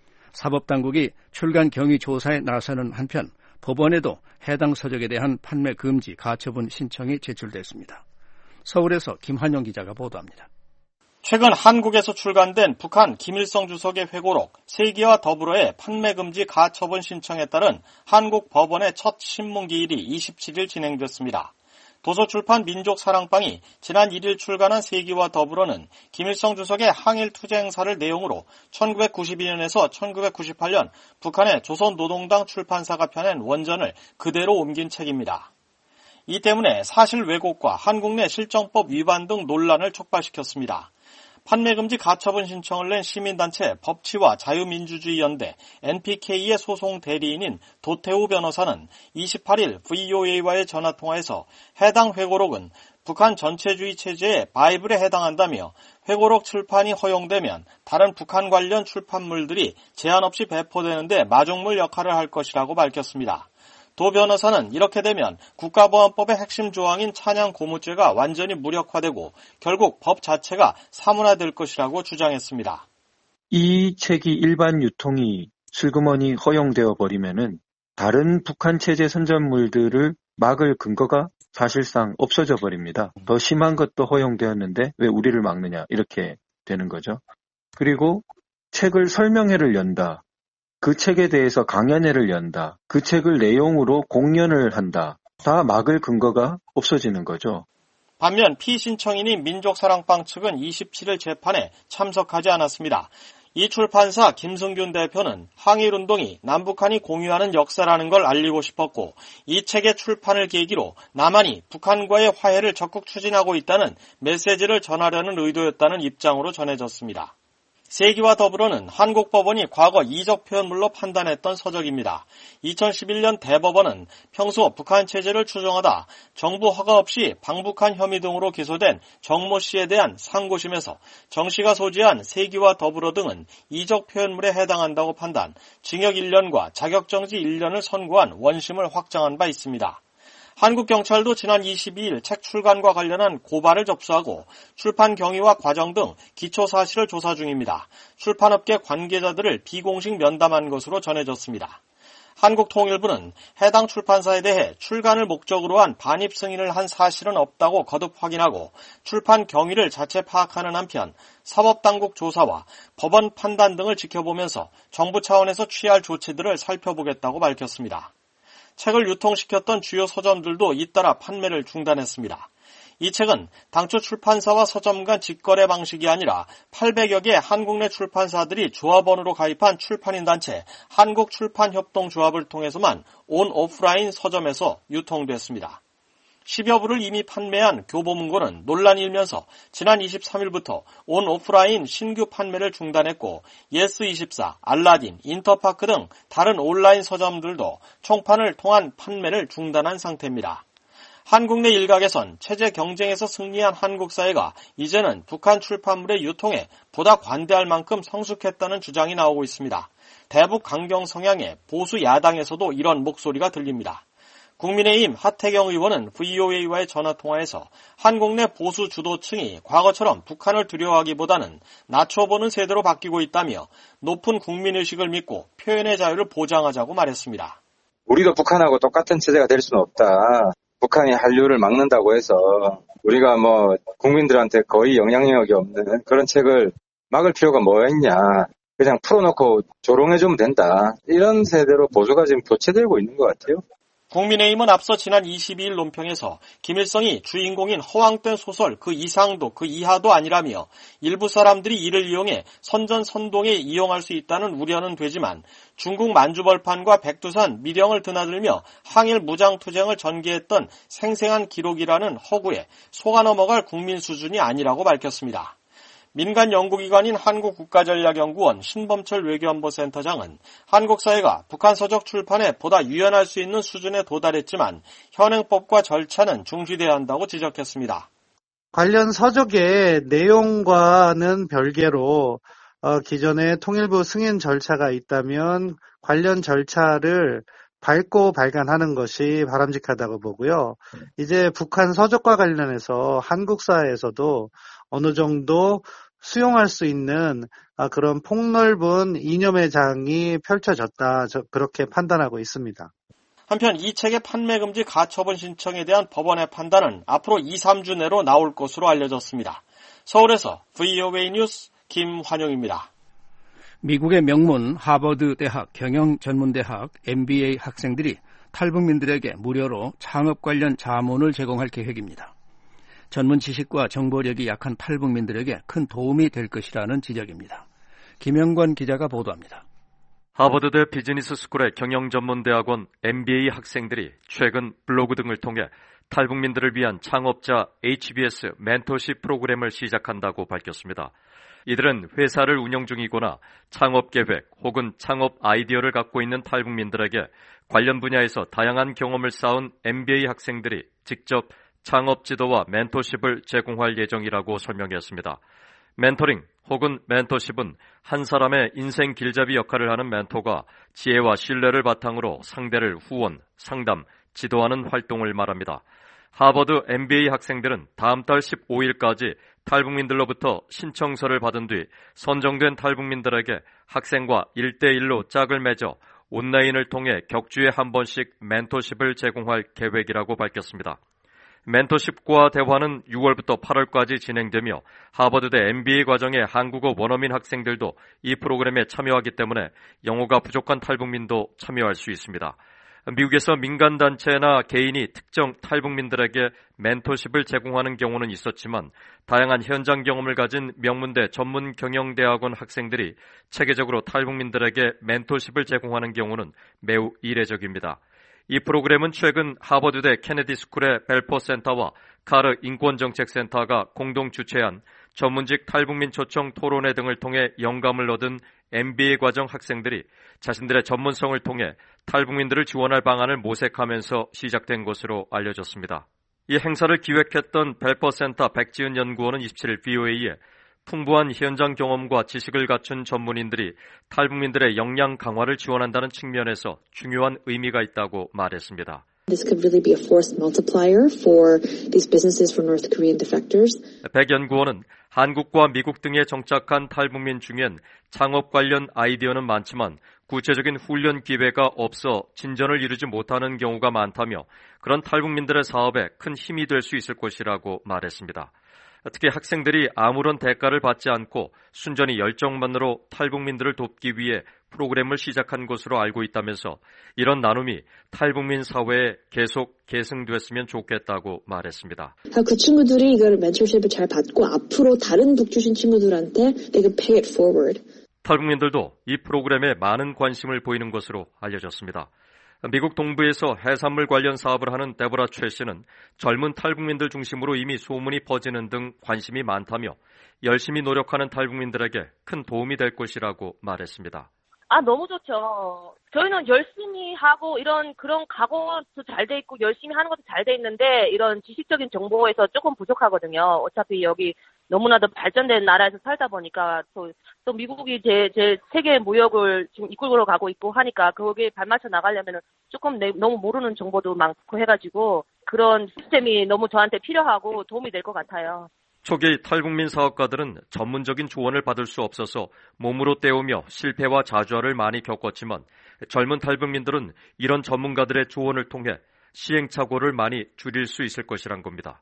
사법당국이 출간 경위 조사에 나서는 한편 법원에도 해당 서적에 대한 판매 금지 가처분 신청이 제출됐습니다. 서울에서 김한영 기자가 보도합니다. 최근 한국에서 출간된 북한 김일성 주석의 회고록 3개와 더불어의 판매 금지 가처분 신청에 따른 한국 법원의 첫 신문기일이 27일 진행됐습니다. 도서출판 민족사랑방이 지난 1일 출간한 3기와 더불어는 김일성 주석의 항일 투쟁 행사를 내용으로 1992년에서 1998년 북한의 조선노동당 출판사가 펴낸 원전을 그대로 옮긴 책입니다. 이 때문에 사실 왜곡과 한국 내 실정법 위반 등 논란을 촉발시켰습니다. 판매금지 가처분 신청을 낸 시민단체 법치와 자유민주주의연대 NPK의 소송 대리인인 도태우 변호사는 28일 VOA와의 전화통화에서 해당 회고록은 북한 전체주의 체제의 바이블에 해당한다며 회고록 출판이 허용되면 다른 북한 관련 출판물들이 제한 없이 배포되는데 마중물 역할을 할 것이라고 밝혔습니다. 도 변호사는 이렇게 되면 국가보안법의 핵심 조항인 찬양 고무죄가 완전히 무력화되고 결국 법 자체가 사문화될 것이라고 주장했습니다. 이 책이 일반 유통이 슬그머니 허용되어 버리면은 다른 북한 체제 선전물들을 막을 근거가 사실상 없어져 버립니다. 더 심한 것도 허용되었는데 왜 우리를 막느냐 이렇게 되는 거죠. 그리고 책을 설명회를 연다. 그 책에 대해서 강연회를 연다. 그 책을 내용으로 공연을 한다. 다 막을 근거가 없어지는 거죠. 반면 피신청인인 민족사랑방 측은 27일 재판에 참석하지 않았습니다. 이 출판사 김승균 대표는 항일운동이 남북한이 공유하는 역사라는 걸 알리고 싶었고 이 책의 출판을 계기로 남한이 북한과의 화해를 적극 추진하고 있다는 메시지를 전하려는 의도였다는 입장으로 전해졌습니다. 3기와 더불어는 한국 법원이 과거 이적 표현물로 판단했던 서적입니다. 2011년 대법원은 평소 북한 체제를 추종하다 정부 허가 없이 방북한 혐의 등으로 기소된 정모 씨에 대한 상고심에서 정 씨가 소지한 3기와 더불어 등은 이적 표현물에 해당한다고 판단, 징역 1년과 자격정지 1년을 선고한 원심을 확정한 바 있습니다. 한국 경찰도 지난 22일 책 출간과 관련한 고발을 접수하고 출판 경위와 과정 등 기초 사실을 조사 중입니다. 출판업계 관계자들을 비공식 면담한 것으로 전해졌습니다. 한국통일부는 해당 출판사에 대해 출간을 목적으로 한 반입 승인을 한 사실은 없다고 거듭 확인하고 출판 경위를 자체 파악하는 한편 사법당국 조사와 법원 판단 등을 지켜보면서 정부 차원에서 취할 조치들을 살펴보겠다고 밝혔습니다. 책을 유통시켰던 주요 서점들도 잇따라 판매를 중단했습니다. 이 책은 당초 출판사와 서점 간 직거래 방식이 아니라 800여 개 한국 내 출판사들이 조합원으로 가입한 출판인 단체 한국출판협동조합을 통해서만 온 오프라인 서점에서 유통됐습니다. 10여 부를 이미 판매한 교보문고는 논란이 일면서 지난 23일부터 온 오프라인 신규 판매를 중단했고 예스24, 알라딘, 인터파크 등 다른 온라인 서점들도 총판을 통한 판매를 중단한 상태입니다. 한국 내 일각에선 체제 경쟁에서 승리한 한국 사회가 이제는 북한 출판물의 유통에 보다 관대할 만큼 성숙했다는 주장이 나오고 있습니다. 대북 강경 성향의 보수 야당에서도 이런 목소리가 들립니다. 국민의힘 하태경 의원은 VOA와의 전화통화에서 한국 내 보수 주도층이 과거처럼 북한을 두려워하기보다는 낮춰보는 세대로 바뀌고 있다며 높은 국민의식을 믿고 표현의 자유를 보장하자고 말했습니다. 우리도 북한하고 똑같은 체제가 될 수는 없다. 북한이 한류를 막는다고 해서 우리가 국민들한테 거의 영향력이 없는 그런 책을 막을 필요가 뭐 있냐. 그냥 풀어놓고 조롱해주면 된다. 이런 세대로 보수가 지금 교체되고 있는 것 같아요. 국민의힘은 앞서 지난 22일 논평에서 김일성이 주인공인 허황된 소설 그 이상도 그 이하도 아니라며 일부 사람들이 이를 이용해 선전선동에 이용할 수 있다는 우려는 되지만 중국 만주벌판과 백두산, 밀영을 드나들며 항일 무장투쟁을 전개했던 생생한 기록이라는 허구에 속아 넘어갈 국민 수준이 아니라고 밝혔습니다. 민간 연구기관인 한국국가전략연구원 신범철 외교안보센터장은 한국 사회가 북한 서적 출판에 보다 유연할 수 있는 수준에 도달했지만 현행법과 절차는 중시돼야 한다고 지적했습니다. 관련 서적의 내용과는 별개로 기존에 통일부 승인 절차가 있다면 관련 절차를 밟고 발간하는 것이 바람직하다고 보고요. 이제 북한 서적과 관련해서 한국 사회에서도 어느 정도 수용할 수 있는 그런 폭넓은 이념의 장이 펼쳐졌다. 그렇게 판단하고 있습니다. 한편 이 책의 판매 금지 가처분 신청에 대한 법원의 판단은 앞으로 2-3주 내로 나올 것으로 알려졌습니다. 서울에서 VOA 뉴스 김환용입니다. 미국의 명문 하버드 대학 경영전문대학 MBA 학생들이 탈북민들에게 무료로 창업 관련 자문을 제공할 계획입니다. 전문 지식과 정보력이 약한 탈북민들에게 큰 도움이 될 것이라는 지적입니다. 김영관 기자가 보도합니다. 하버드대 비즈니스 스쿨의 경영전문대학원 MBA 학생들이 최근 블로그 등을 통해 탈북민들을 위한 창업자 HBS 멘토십 프로그램을 시작한다고 밝혔습니다. 이들은 회사를 운영 중이거나 창업 계획 혹은 창업 아이디어를 갖고 있는 탈북민들에게 관련 분야에서 다양한 경험을 쌓은 MBA 학생들이 직접 창업 지도와 멘토십을 제공할 예정이라고 설명했습니다. 멘토링 혹은 멘토십은 한 사람의 인생 길잡이 역할을 하는 멘토가 지혜와 신뢰를 바탕으로 상대를 후원, 상담, 지도하는 활동을 말합니다. 하버드 MBA 학생들은 다음 달 15일까지 탈북민들로부터 신청서를 받은 뒤 선정된 탈북민들에게 학생과 1대1로 짝을 맺어 온라인을 통해 격주에 한 번씩 멘토십을 제공할 계획이라고 밝혔습니다. 멘토십과 대화는 6월부터 8월까지 진행되며 하버드대 MBA 과정의 한국어 원어민 학생들도 이 프로그램에 참여하기 때문에 영어가 부족한 탈북민도 참여할 수 있습니다. 미국에서 민간단체나 개인이 특정 탈북민들에게 멘토십을 제공하는 경우는 있었지만 다양한 현장 경험을 가진 명문대 전문 경영대학원 학생들이 체계적으로 탈북민들에게 멘토십을 제공하는 경우는 매우 이례적입니다. 이 프로그램은 최근 하버드대 케네디 스쿨의 벨포 센터와 카르 인권정책센터가 공동 주최한 전문직 탈북민 초청 토론회 등을 통해 영감을 얻은 MBA 과정 학생들이 자신들의 전문성을 통해 탈북민들을 지원할 방안을 모색하면서 시작된 것으로 알려졌습니다. 이 행사를 기획했던 벨포 센터 백지은 연구원은 27일 VOA에 풍부한 현장 경험과 지식을 갖춘 전문인들이 탈북민들의 역량 강화를 지원한다는 측면에서 중요한 의미가 있다고 말했습니다. This could really be a force multiplier for these businesses for North Korean defectors. 백 연구원은 한국과 미국 등에 정착한 탈북민 중엔 창업 관련 아이디어는 많지만 구체적인 훈련 기회가 없어 진전을 이루지 못하는 경우가 많다며 그런 탈북민들의 사업에 큰 힘이 될 수 있을 것이라고 말했습니다. 특히 학생들이 아무런 대가를 받지 않고 순전히 열정만으로 탈북민들을 돕기 위해 프로그램을 시작한 것으로 알고 있다면서 이런 나눔이 탈북민 사회에 계속 계승됐으면 좋겠다고 말했습니다. 그 친구들이 이걸 멘토십을 잘 받고 앞으로 다른 북주신 친구들한테 they can pay it forward. 탈북민들도 이 프로그램에 많은 관심을 보이는 것으로 알려졌습니다. 미국 동부에서 해산물 관련 사업을 하는 데보라 최 씨는 젊은 탈북민들 중심으로 이미 소문이 퍼지는 등 관심이 많다며 열심히 노력하는 탈북민들에게 큰 도움이 될 것이라고 말했습니다. 너무 좋죠. 저희는 열심히 하고 그런 각오도 잘 돼 있고 열심히 하는 것도 잘 돼 있는데 이런 지식적인 정보에서 조금 부족하거든요. 어차피 여기 너무나도 발전된 나라에서 살다 보니까 또 미국이 제 세계 무역을 지금 이끌고 가고 있고 하니까 거기에 발맞춰 나가려면 조금 너무 모르는 정보도 많고 해가지고 그런 시스템이 너무 저한테 필요하고 도움이 될 것 같아요. 초기 탈북민 사업가들은 전문적인 조언을 받을 수 없어서 몸으로 때우며 실패와 자주화를 많이 겪었지만 젊은 탈북민들은 이런 전문가들의 조언을 통해 시행착오를 많이 줄일 수 있을 것이란 겁니다.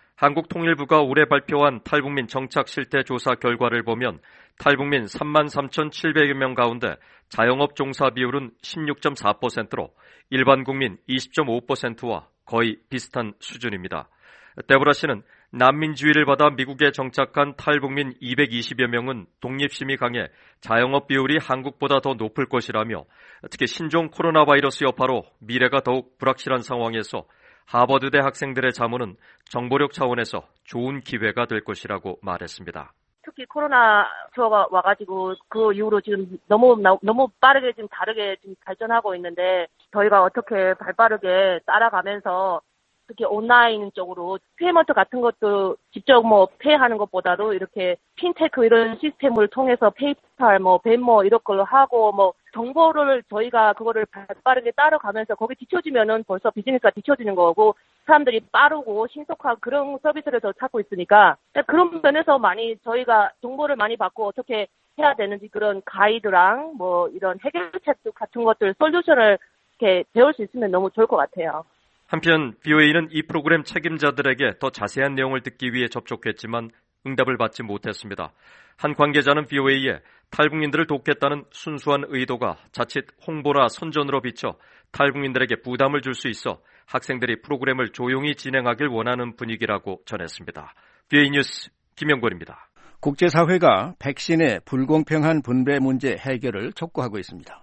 한국통일부가 올해 발표한 탈북민 정착 실태 조사 결과를 보면 탈북민 33,700여 명 가운데 자영업 종사 비율은 16.4%로 일반 국민 20.5%와 거의 비슷한 수준입니다. 데보라 씨는 난민지위를 받아 미국에 정착한 탈북민 220여 명은 독립심이 강해 자영업 비율이 한국보다 더 높을 것이라며 특히 신종 코로나 바이러스 여파로 미래가 더욱 불확실한 상황에서 하버드대 학생들의 자문은 정보력 차원에서 좋은 기회가 될 것이라고 말했습니다. 특히 코로나 투어가 와가지고 그 이후로 지금 너무 빠르게 지금 다르게 지금 발전하고 있는데 저희가 어떻게 발빠르게 따라가면서 특히 온라인 쪽으로 페이먼트 같은 것도 직접 페이하는 것보다도 이렇게 핀테크 이런 시스템을 통해서 페이팔, 벤모 이런 걸로 하고 정보를 저희가 그거를 발빠르게 따라가면서 거기 뒤처지면은 벌써 비즈니스가 뒤처지는 거고 사람들이 빠르고 신속한 그런 서비스를 더 찾고 있으니까 그런 면에서 많이 저희가 정보를 많이 받고 어떻게 해야 되는지 그런 가이드랑 이런 해결책 같은 것들 솔루션을 이렇게 배울 수 있으면 너무 좋을 것 같아요. 한편 BOA는 이 프로그램 책임자들에게 더 자세한 내용을 듣기 위해 접촉했지만 응답을 받지 못했습니다. 한 관계자는 BOA에 탈북민들을 돕겠다는 순수한 의도가 자칫 홍보라 선전으로 비쳐 탈북민들에게 부담을 줄 수 있어 학생들이 프로그램을 조용히 진행하길 원하는 분위기라고 전했습니다. BOA 뉴스 김영권입니다. 국제사회가 백신의 불공평한 분배 문제 해결을 촉구하고 있습니다.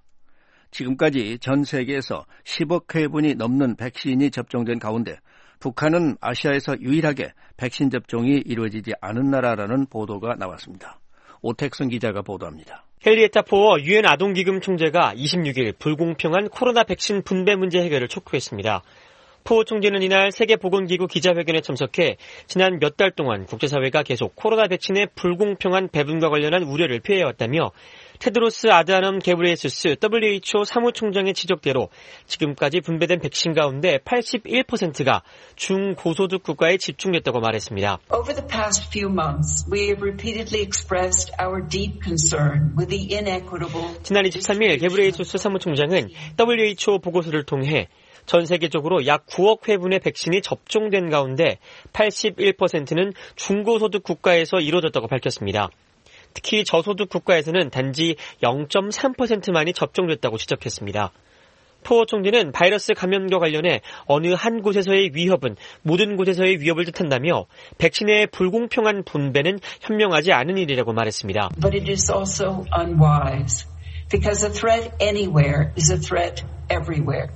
지금까지 전 세계에서 10억 회분이 넘는 백신이 접종된 가운데 북한은 아시아에서 유일하게 백신 접종이 이루어지지 않은 나라라는 보도가 나왔습니다. 오택순 기자가 보도합니다. 헨리에타 포어 유엔 아동기금 총재가 26일 불공평한 코로나 백신 분배 문제 해결을 촉구했습니다. 포어 총재는 이날 세계보건기구 기자회견에 참석해 지난 몇 달 동안 국제사회가 계속 코로나 백신의 불공평한 배분과 관련한 우려를 표해왔다며 테드로스 아드하놈 게브리에수스 WHO 사무총장의 지적대로 지금까지 분배된 백신 가운데 81%가 중고소득 국가에 집중됐다고 말했습니다. Over the past few months, we have repeatedly expressed our deep concern with the inequitable. 지난 23일 게브리에수스 사무총장은 WHO 보고서를 통해 전 세계적으로 약 9억 회분의 백신이 접종된 가운데 81%는 중고소득 국가에서 이루어졌다고 밝혔습니다. 특히 저소득 국가에서는 단지 0.3%만이 접종됐다고 지적했습니다. 포어 총재는 바이러스 감염과 관련해 어느 한 곳에서의 위협은 모든 곳에서의 위협을 뜻한다며 백신의 불공평한 분배는 현명하지 않은 일이라고 말했습니다. But it is also unwise because a threat anywhere is a threat everywhere.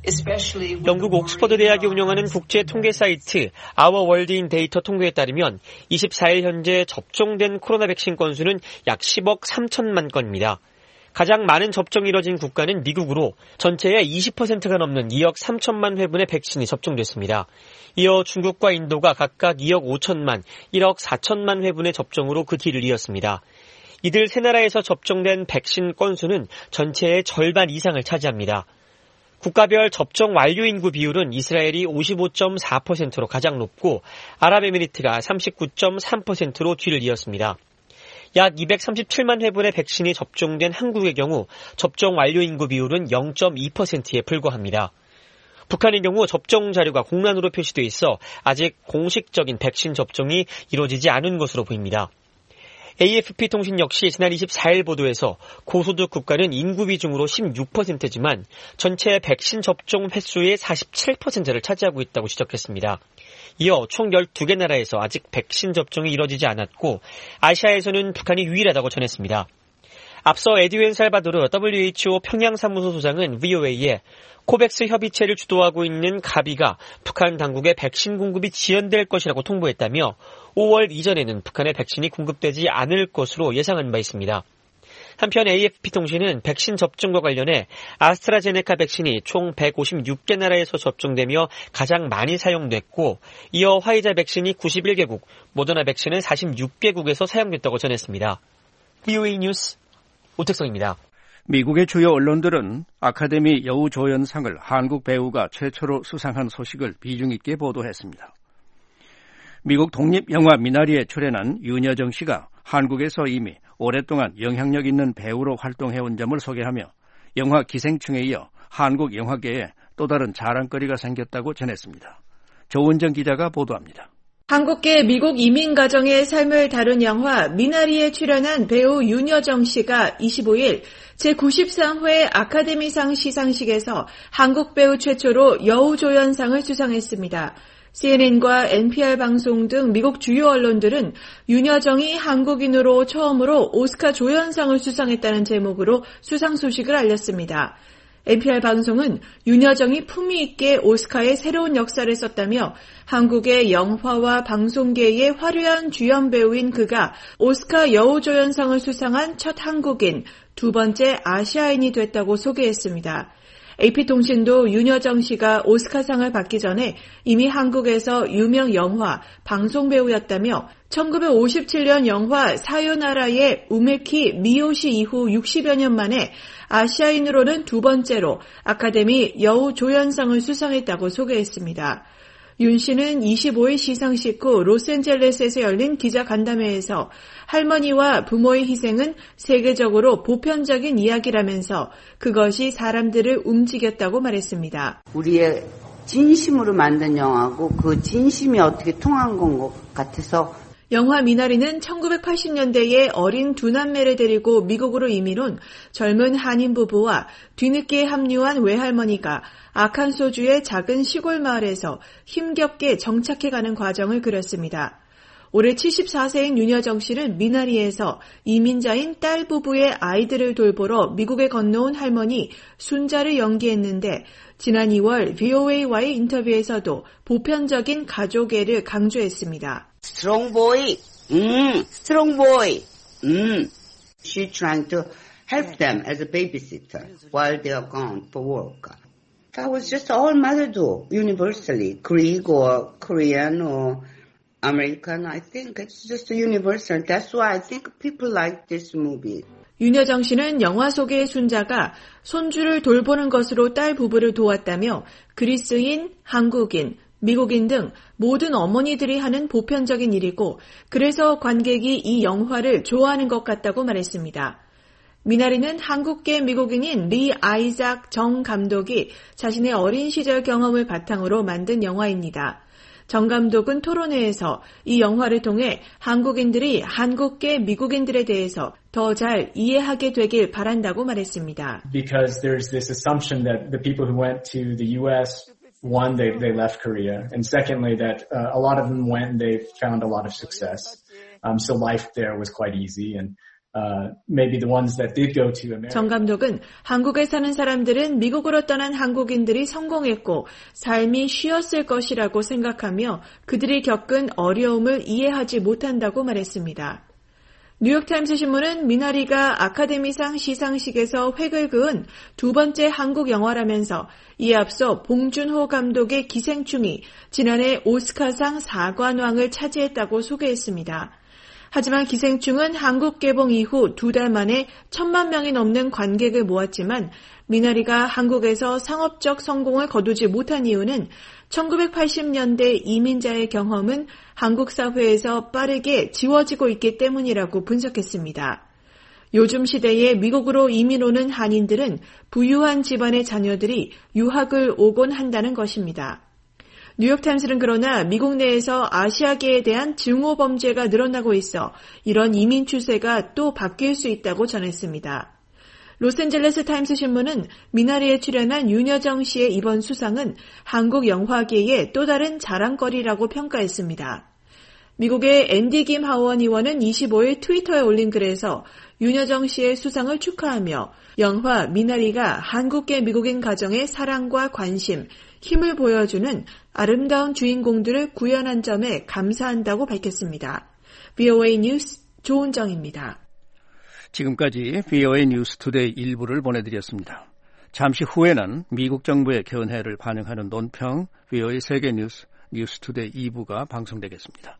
영국 옥스퍼드 대학이 운영하는 국제 통계 사이트 Our World in Data 통계에 따르면 24일 현재 접종된 코로나 백신 건수는 약 10억 3천만 건입니다. 가장 많은 접종이 이뤄진 국가는 미국으로 전체의 20%가 넘는 2억 3천만 회분의 백신이 접종됐습니다. 이어 중국과 인도가 각각 2억 5천만, 1억 4천만 회분의 접종으로 그 뒤를 이었습니다. 이들 세 나라에서 접종된 백신 건수는 전체의 절반 이상을 차지합니다. 국가별 접종 완료 인구 비율은 이스라엘이 55.4%로 가장 높고 아랍에미리트가 39.3%로 뒤를 이었습니다. 약 237만 회분의 백신이 접종된 한국의 경우 접종 완료 인구 비율은 0.2%에 불과합니다. 북한의 경우 접종 자료가 공란으로 표시돼 있어 아직 공식적인 백신 접종이 이루어지지 않은 것으로 보입니다. AFP 통신 역시 지난 24일 보도에서 고소득 국가는 인구 비중으로 16%지만 전체 백신 접종 횟수의 47%를 차지하고 있다고 지적했습니다. 이어 총 12개 나라에서 아직 백신 접종이 이뤄지지 않았고 아시아에서는 북한이 유일하다고 전했습니다. 앞서 에드윈 살바도르 WHO 평양사무소 소장은 VOA에 코백스 협의체를 주도하고 있는 가비가 북한 당국의 백신 공급이 지연될 것이라고 통보했다며 5월 이전에는 북한에 백신이 공급되지 않을 것으로 예상한 바 있습니다. 한편 AFP통신은 백신 접종과 관련해 아스트라제네카 백신이 총 156개 나라에서 접종되며 가장 많이 사용됐고 이어 화이자 백신이 91개국, 모더나 백신은 46개국에서 사용됐다고 전했습니다. VOA 뉴스 오택성입니다. 미국의 주요 언론들은 아카데미 여우조연상을 한국 배우가 최초로 수상한 소식을 비중 있게 보도했습니다. 미국 독립영화 미나리에 출연한 윤여정 씨가 한국에서 이미 오랫동안 영향력 있는 배우로 활동해온 점을 소개하며 영화 기생충에 이어 한국 영화계에 또 다른 자랑거리가 생겼다고 전했습니다. 조은정 기자가 보도합니다. 한국계 미국 이민 가정의 삶을 다룬 영화 미나리에 출연한 배우 윤여정 씨가 25일 제93회 아카데미상 시상식에서 한국 배우 최초로 여우조연상을 수상했습니다. CNN과 NPR 방송 등 미국 주요 언론들은 윤여정이 한국인으로 처음으로 오스카 조연상을 수상했다는 제목으로 수상 소식을 알렸습니다. NPR 방송은 윤여정이 품위 있게 오스카의 새로운 역사를 썼다며 한국의 영화와 방송계의 화려한 주연 배우인 그가 오스카 여우조연상을 수상한 첫 한국인, 두 번째 아시아인이 됐다고 소개했습니다. AP통신도 윤여정 씨가 오스카상을 받기 전에 이미 한국에서 유명 영화, 방송 배우였다며 1957년 영화 사요나라의 우메키 미요시 이후 60여 년 만에 아시아인으로는 두 번째로 아카데미 여우조연상을 수상했다고 소개했습니다. 윤 씨는 25일 시상식 후 로스앤젤레스에서 열린 기자간담회에서 할머니와 부모의 희생은 세계적으로 보편적인 이야기라면서 그것이 사람들을 움직였다고 말했습니다. 우리의 진심으로 만든 영화고 그 진심이 어떻게 통한 것 같아서 영화 미나리는 1980년대에 어린 두 남매를 데리고 미국으로 이민 온 젊은 한인 부부와 뒤늦게 합류한 외할머니가 아칸소주의 작은 시골 마을에서 힘겹게 정착해가는 과정을 그렸습니다. 올해 74세인 윤여정 씨는 미나리에서 이민자인 딸 부부의 아이들을 돌보러 미국에 건너온 할머니 순자를 연기했는데 지난 2월 VOA와의 인터뷰에서도 보편적인 가족애를 강조했습니다. Strong boy, strong boy. She's trying to help them as a babysitter while they are gone for work. That was just all mother do, universally, Greek or Korean or American. I think it's just universal. That's why I think people like this movie. 윤여정 씨는 영화 속의 순자가 손주를 돌보는 것으로 딸 부부를 도왔다며 그리스인, 한국인, 미국인 등 모든 어머니들이 하는 보편적인 일이고 그래서 관객이 이 영화를 좋아하는 것 같다고 말했습니다. 미나리는 한국계 미국인인 리 아이작 정 감독이 자신의 어린 시절 경험을 바탕으로 만든 영화입니다. 정 감독은 토론회에서 이 영화를 통해 한국인들이 한국계 미국인들에 대해서 더 잘 이해하게 되길 바란다고 말했습니다. Because there's this assumption that the people who went to the U.S. One, they left Korea, and secondly, that a lot of them went and they found a lot of success. So life there was quite easy, and maybe the ones that did go to America. 정 감독은 한국에 사는 사람들은 미국으로 떠난 한국인들이 성공했고 삶이 쉬웠을 것이라고 생각하며 그들이 겪은 어려움을 이해하지 못한다고 말했습니다. 뉴욕타임스 신문은 미나리가 아카데미상 시상식에서 획을 그은 두 번째 한국 영화라면서 이에 앞서 봉준호 감독의 기생충이 지난해 오스카상 4관왕을 차지했다고 소개했습니다. 하지만 기생충은 한국 개봉 이후 두 달 만에 1,000만 명이 넘는 관객을 모았지만 미나리가 한국에서 상업적 성공을 거두지 못한 이유는 1980년대 이민자의 경험은 한국 사회에서 빠르게 지워지고 있기 때문이라고 분석했습니다. 요즘 시대에 미국으로 이민 오는 한인들은 부유한 집안의 자녀들이 유학을 오곤 한다는 것입니다. 뉴욕타임스는 그러나 미국 내에서 아시아계에 대한 증오 범죄가 늘어나고 있어 이런 이민 추세가 또 바뀔 수 있다고 전했습니다. 로스앤젤레스 타임스 신문은 미나리에 출연한 윤여정 씨의 이번 수상은 한국 영화계의 또 다른 자랑거리라고 평가했습니다. 미국의 앤디 김 하원 의원은 25일 트위터에 올린 글에서 윤여정 씨의 수상을 축하하며 영화 미나리가 한국계 미국인 가정의 사랑과 관심, 힘을 보여주는 아름다운 주인공들을 구현한 점에 감사한다고 밝혔습니다. VOA 뉴스 조은정입니다. 지금까지 VOA 뉴스 투데이 1부를 보내드렸습니다. 잠시 후에는 미국 정부의 견해를 반영하는 논평 VOA 세계 뉴스 투데이 2부가 방송되겠습니다.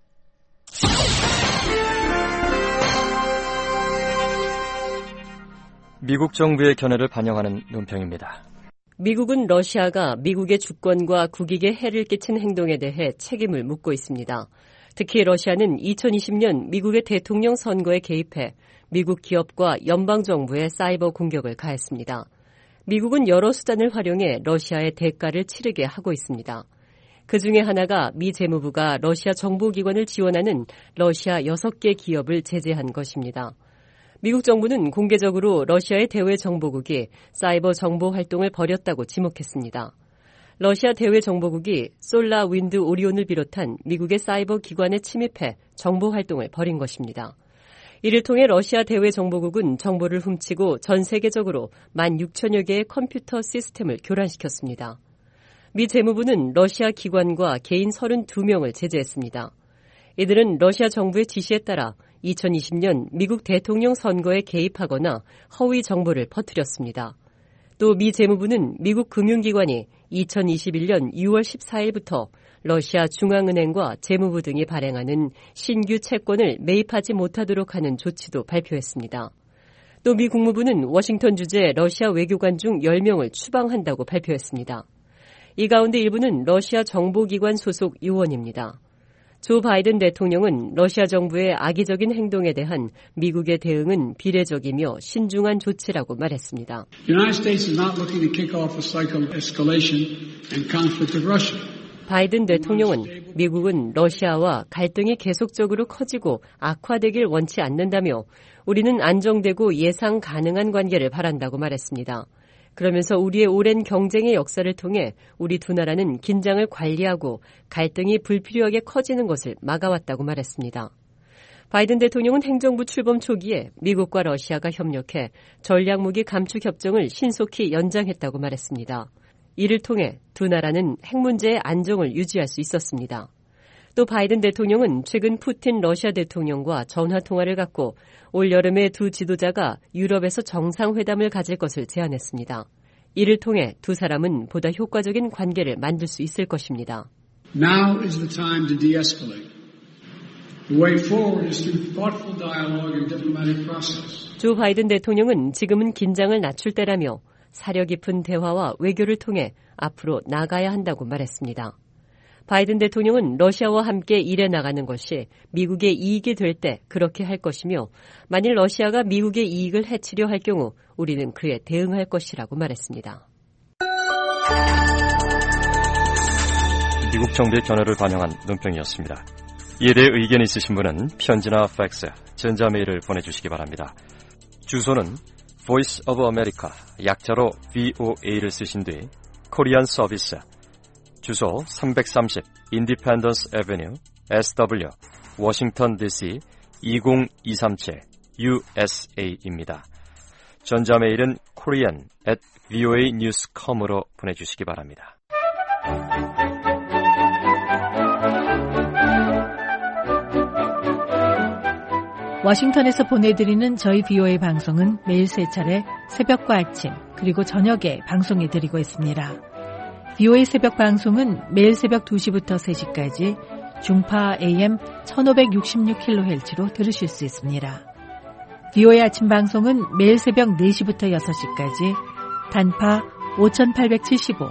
미국 정부의 견해를 반영하는 논평입니다. 미국은 러시아가 미국의 주권과 국익에 해를 끼친 행동에 대해 책임을 묻고 있습니다. 특히 러시아는 2020년 미국의 대통령 선거에 개입해 미국 기업과 연방정부에 사이버 공격을 가했습니다. 미국은 여러 수단을 활용해 러시아의 대가를 치르게 하고 있습니다. 그중에 하나가 미 재무부가 러시아 정보기관을 지원하는 러시아 6개 기업을 제재한 것입니다. 미국 정부는 공개적으로 러시아의 대외정보국이 사이버 정보 활동을 벌였다고 지목했습니다. 러시아 대외정보국이 솔라 윈드 오리온을 비롯한 미국의 사이버 기관에 침입해 정보 활동을 벌인 것입니다. 이를 통해 러시아 대외정보국은 정보를 훔치고 전 세계적으로 16,000여 개의 컴퓨터 시스템을 교란시켰습니다. 미 재무부는 러시아 기관과 개인 32명을 제재했습니다. 이들은 러시아 정부의 지시에 따라 2020년 미국 대통령 선거에 개입하거나 허위 정보를 퍼뜨렸습니다. 또 미 재무부는 미국 금융기관이 2021년 6월 14일부터 러시아 중앙은행과 재무부 등이 발행하는 신규 채권을 매입하지 못하도록 하는 조치도 발표했습니다. 또 미 국무부는 워싱턴 주재 러시아 외교관 중 10명을 추방한다고 발표했습니다. 이 가운데 일부는 러시아 정보기관 소속 요원입니다. 조 바이든 대통령은 러시아 정부의 악의적인 행동에 대한 미국의 대응은 비례적이며 신중한 조치라고 말했습니다. 바이든 대통령은 미국은 러시아와 갈등이 계속적으로 커지고 악화되길 원치 않는다며 우리는 안정되고 예상 가능한 관계를 바란다고 말했습니다. 그러면서 우리의 오랜 경쟁의 역사를 통해 우리 두 나라는 긴장을 관리하고 갈등이 불필요하게 커지는 것을 막아왔다고 말했습니다. 바이든 대통령은 행정부 출범 초기에 미국과 러시아가 협력해 전략무기 감축 협정을 신속히 연장했다고 말했습니다. 이를 통해 두 나라는 핵 문제의 안정을 유지할 수 있었습니다. 또 바이든 대통령은 최근 푸틴 러시아 대통령과 전화통화를 갖고 올 여름에 두 지도자가 유럽에서 정상회담을 가질 것을 제안했습니다. 이를 통해 두 사람은 보다 효과적인 관계를 만들 수 있을 것입니다. Now is the time to de-escalate. The way forward is through thoughtful dialogue and diplomatic process. 조 바이든 대통령은 지금은 긴장을 낮출 때라며 사려 깊은 대화와 외교를 통해 앞으로 나가야 한다고 말했습니다. 바이든 대통령은 러시아와 함께 일해 나가는 것이 미국의 이익이 될 때 그렇게 할 것이며 만일 러시아가 미국의 이익을 해치려 할 경우 우리는 그에 대응할 것이라고 말했습니다. 미국 정부의 견해를 반영한 논평이었습니다. 이에 대해 의견이 있으신 분은 편지나 팩스, 전자메일을 보내주시기 바랍니다. 주소는 Voice of America, 약자로 VOA를 쓰신 뒤 코리안 서비스, 주소 330 Independence Avenue, SW, 워싱턴 DC 20237 USA입니다. 전자메일은 korean@voanews.com으로 보내주시기 바랍니다. 워싱턴에서 보내드리는 저희 VOA 방송은 매일 3차례 새벽과 아침 그리고 저녁에 방송해드리고 있습니다. VOA 새벽 방송은 매일 새벽 2시부터 3시까지 중파 AM 1566kHz로 들으실 수 있습니다. VOA 아침 방송은 매일 새벽 4시부터 6시까지 단파 5875,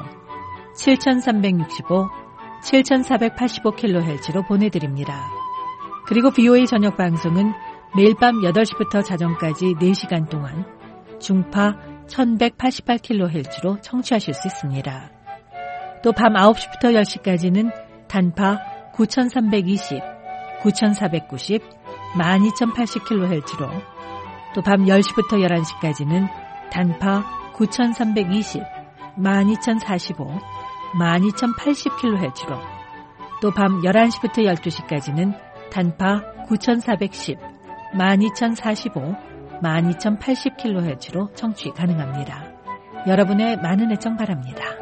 7365, 7485kHz로 보내드립니다. 그리고 VOA 저녁 방송은 매일 밤 8시부터 자정까지 4시간 동안 중파 1188kHz로 청취하실 수 있습니다. 또 밤 9시부터 10시까지는 단파 9320, 9490, 12080kHz로 또 밤 10시부터 11시까지는 단파 9320, 12045, 12080kHz로 또 밤 11시부터 12시까지는 단파 9410, 12045, 12080kHz로 청취 가능합니다. 여러분의 많은 애청 바랍니다.